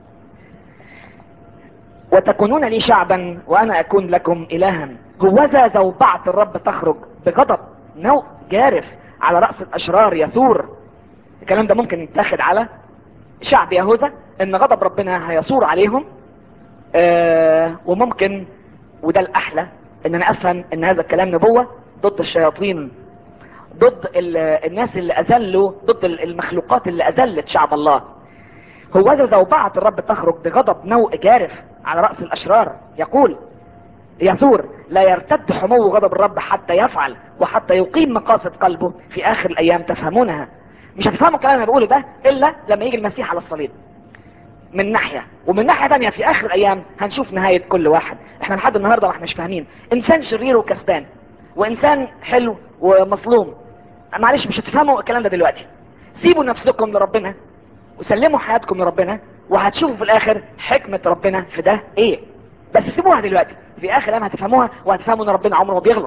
وتكونون لي شعبا وانا اكون لكم الها، هوذا زوبعة الرب تخرج بغضب نوء جارف على رأس الاشرار يثور. الكلام ده ممكن يتاخد على شعب يهوذا، ان غضب ربنا هيثور عليهم. آه وممكن، وده الاحلى، ان انا افهم ان هذا الكلام نبوة ضد الشياطين، ضد الناس اللي اذلوا، ضد المخلوقات اللي اذلت شعب الله. هوذا زوبعة الرب تخرج بغضب نوء جارف على رأس الاشرار يقول يثور، لا يرتد حمو غضب الرب حتى يفعل وحتى يقيم مقاصد قلبه في اخر الايام تفهمونها. مش هتفهموا الكلام اللي انا بقوله ده الا لما يجي المسيح على الصليب من ناحية، ومن ناحية تانية في اخر الايام هنشوف نهاية كل واحد. احنا لحد النهاردة ما احناش فاهمين، انسان شرير وكسبان وانسان حلو ومظلوم. معلش مش هتفهموا الكلام ده دلوقتي. سيبوا نفسكم لربنا وسلموا حياتكم لربنا وهتشوفوا في الاخر حكمة ربنا في ده ايه. بس سيبوها دلوقتي، في اخر الايام هتفهموها وهتفهموا ان ربنا عمره ما بيغلط.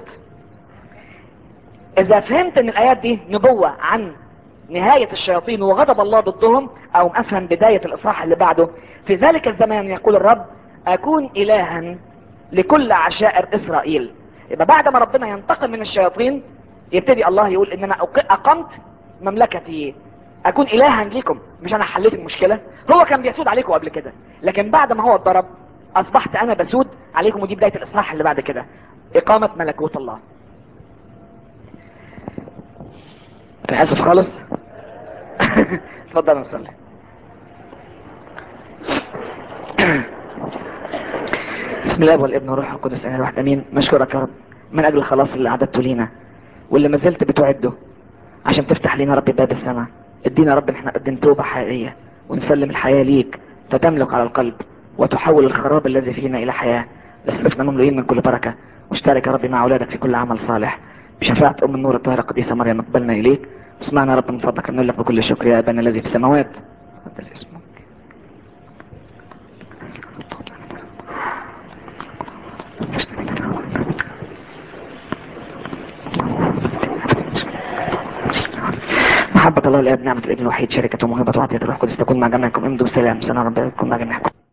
اذا فهمت ان الايات دي نبوة عن نهاية الشياطين وغضب الله ضدهم، او افهم بداية الاصحاح اللي بعده، في ذلك الزمان يقول الرب اكون الها لكل عشائر اسرائيل. يبقى بعد ما ربنا ينتقم من الشياطين يبتدي الله يقول ان انا اقمت مملكتي، اكون الها لكم. مش انا حليت المشكلة، هو كان بيسود عليكم قبل كده، لكن بعد ما هو اتضرب اصبحت انا بسود عليكم. ودي بداية الاصحاح اللي بعد كده، اقامة ملكوت الله. انا اسف خالص. اتفضل نصلي. بسم الله والابن والروح القدس اله واحد امين. نشكرك يا رب من اجل الخلاص اللي اعددته لينا واللي ما زلت بتعده عشان تفتح لنا رب باب السماء. ادينا يا رب ان احنا نقدم توبه حقيقيه ونسلم الحياه ليك فتملك على القلب وتحول الخراب الذي فينا الى حياه. لصرفنا مملوئين من كل بركه. واشترك يا رب مع اولادك في كل عمل صالح بشفاعه ام النور الطاهره القديسه مريم اقبلنا اليك. اسمعنا يا رب من فضلك نقول لك بكل شكر يا ابانا الذي في السماوات. قدس اسمك. محبة الله الاب، نعمة الابن الوحيد، شركة وموهبة وعطية الروح القدس تكون مع جميعكم. امضوا بسلام. سنة ربنا يكون مع جميعكم.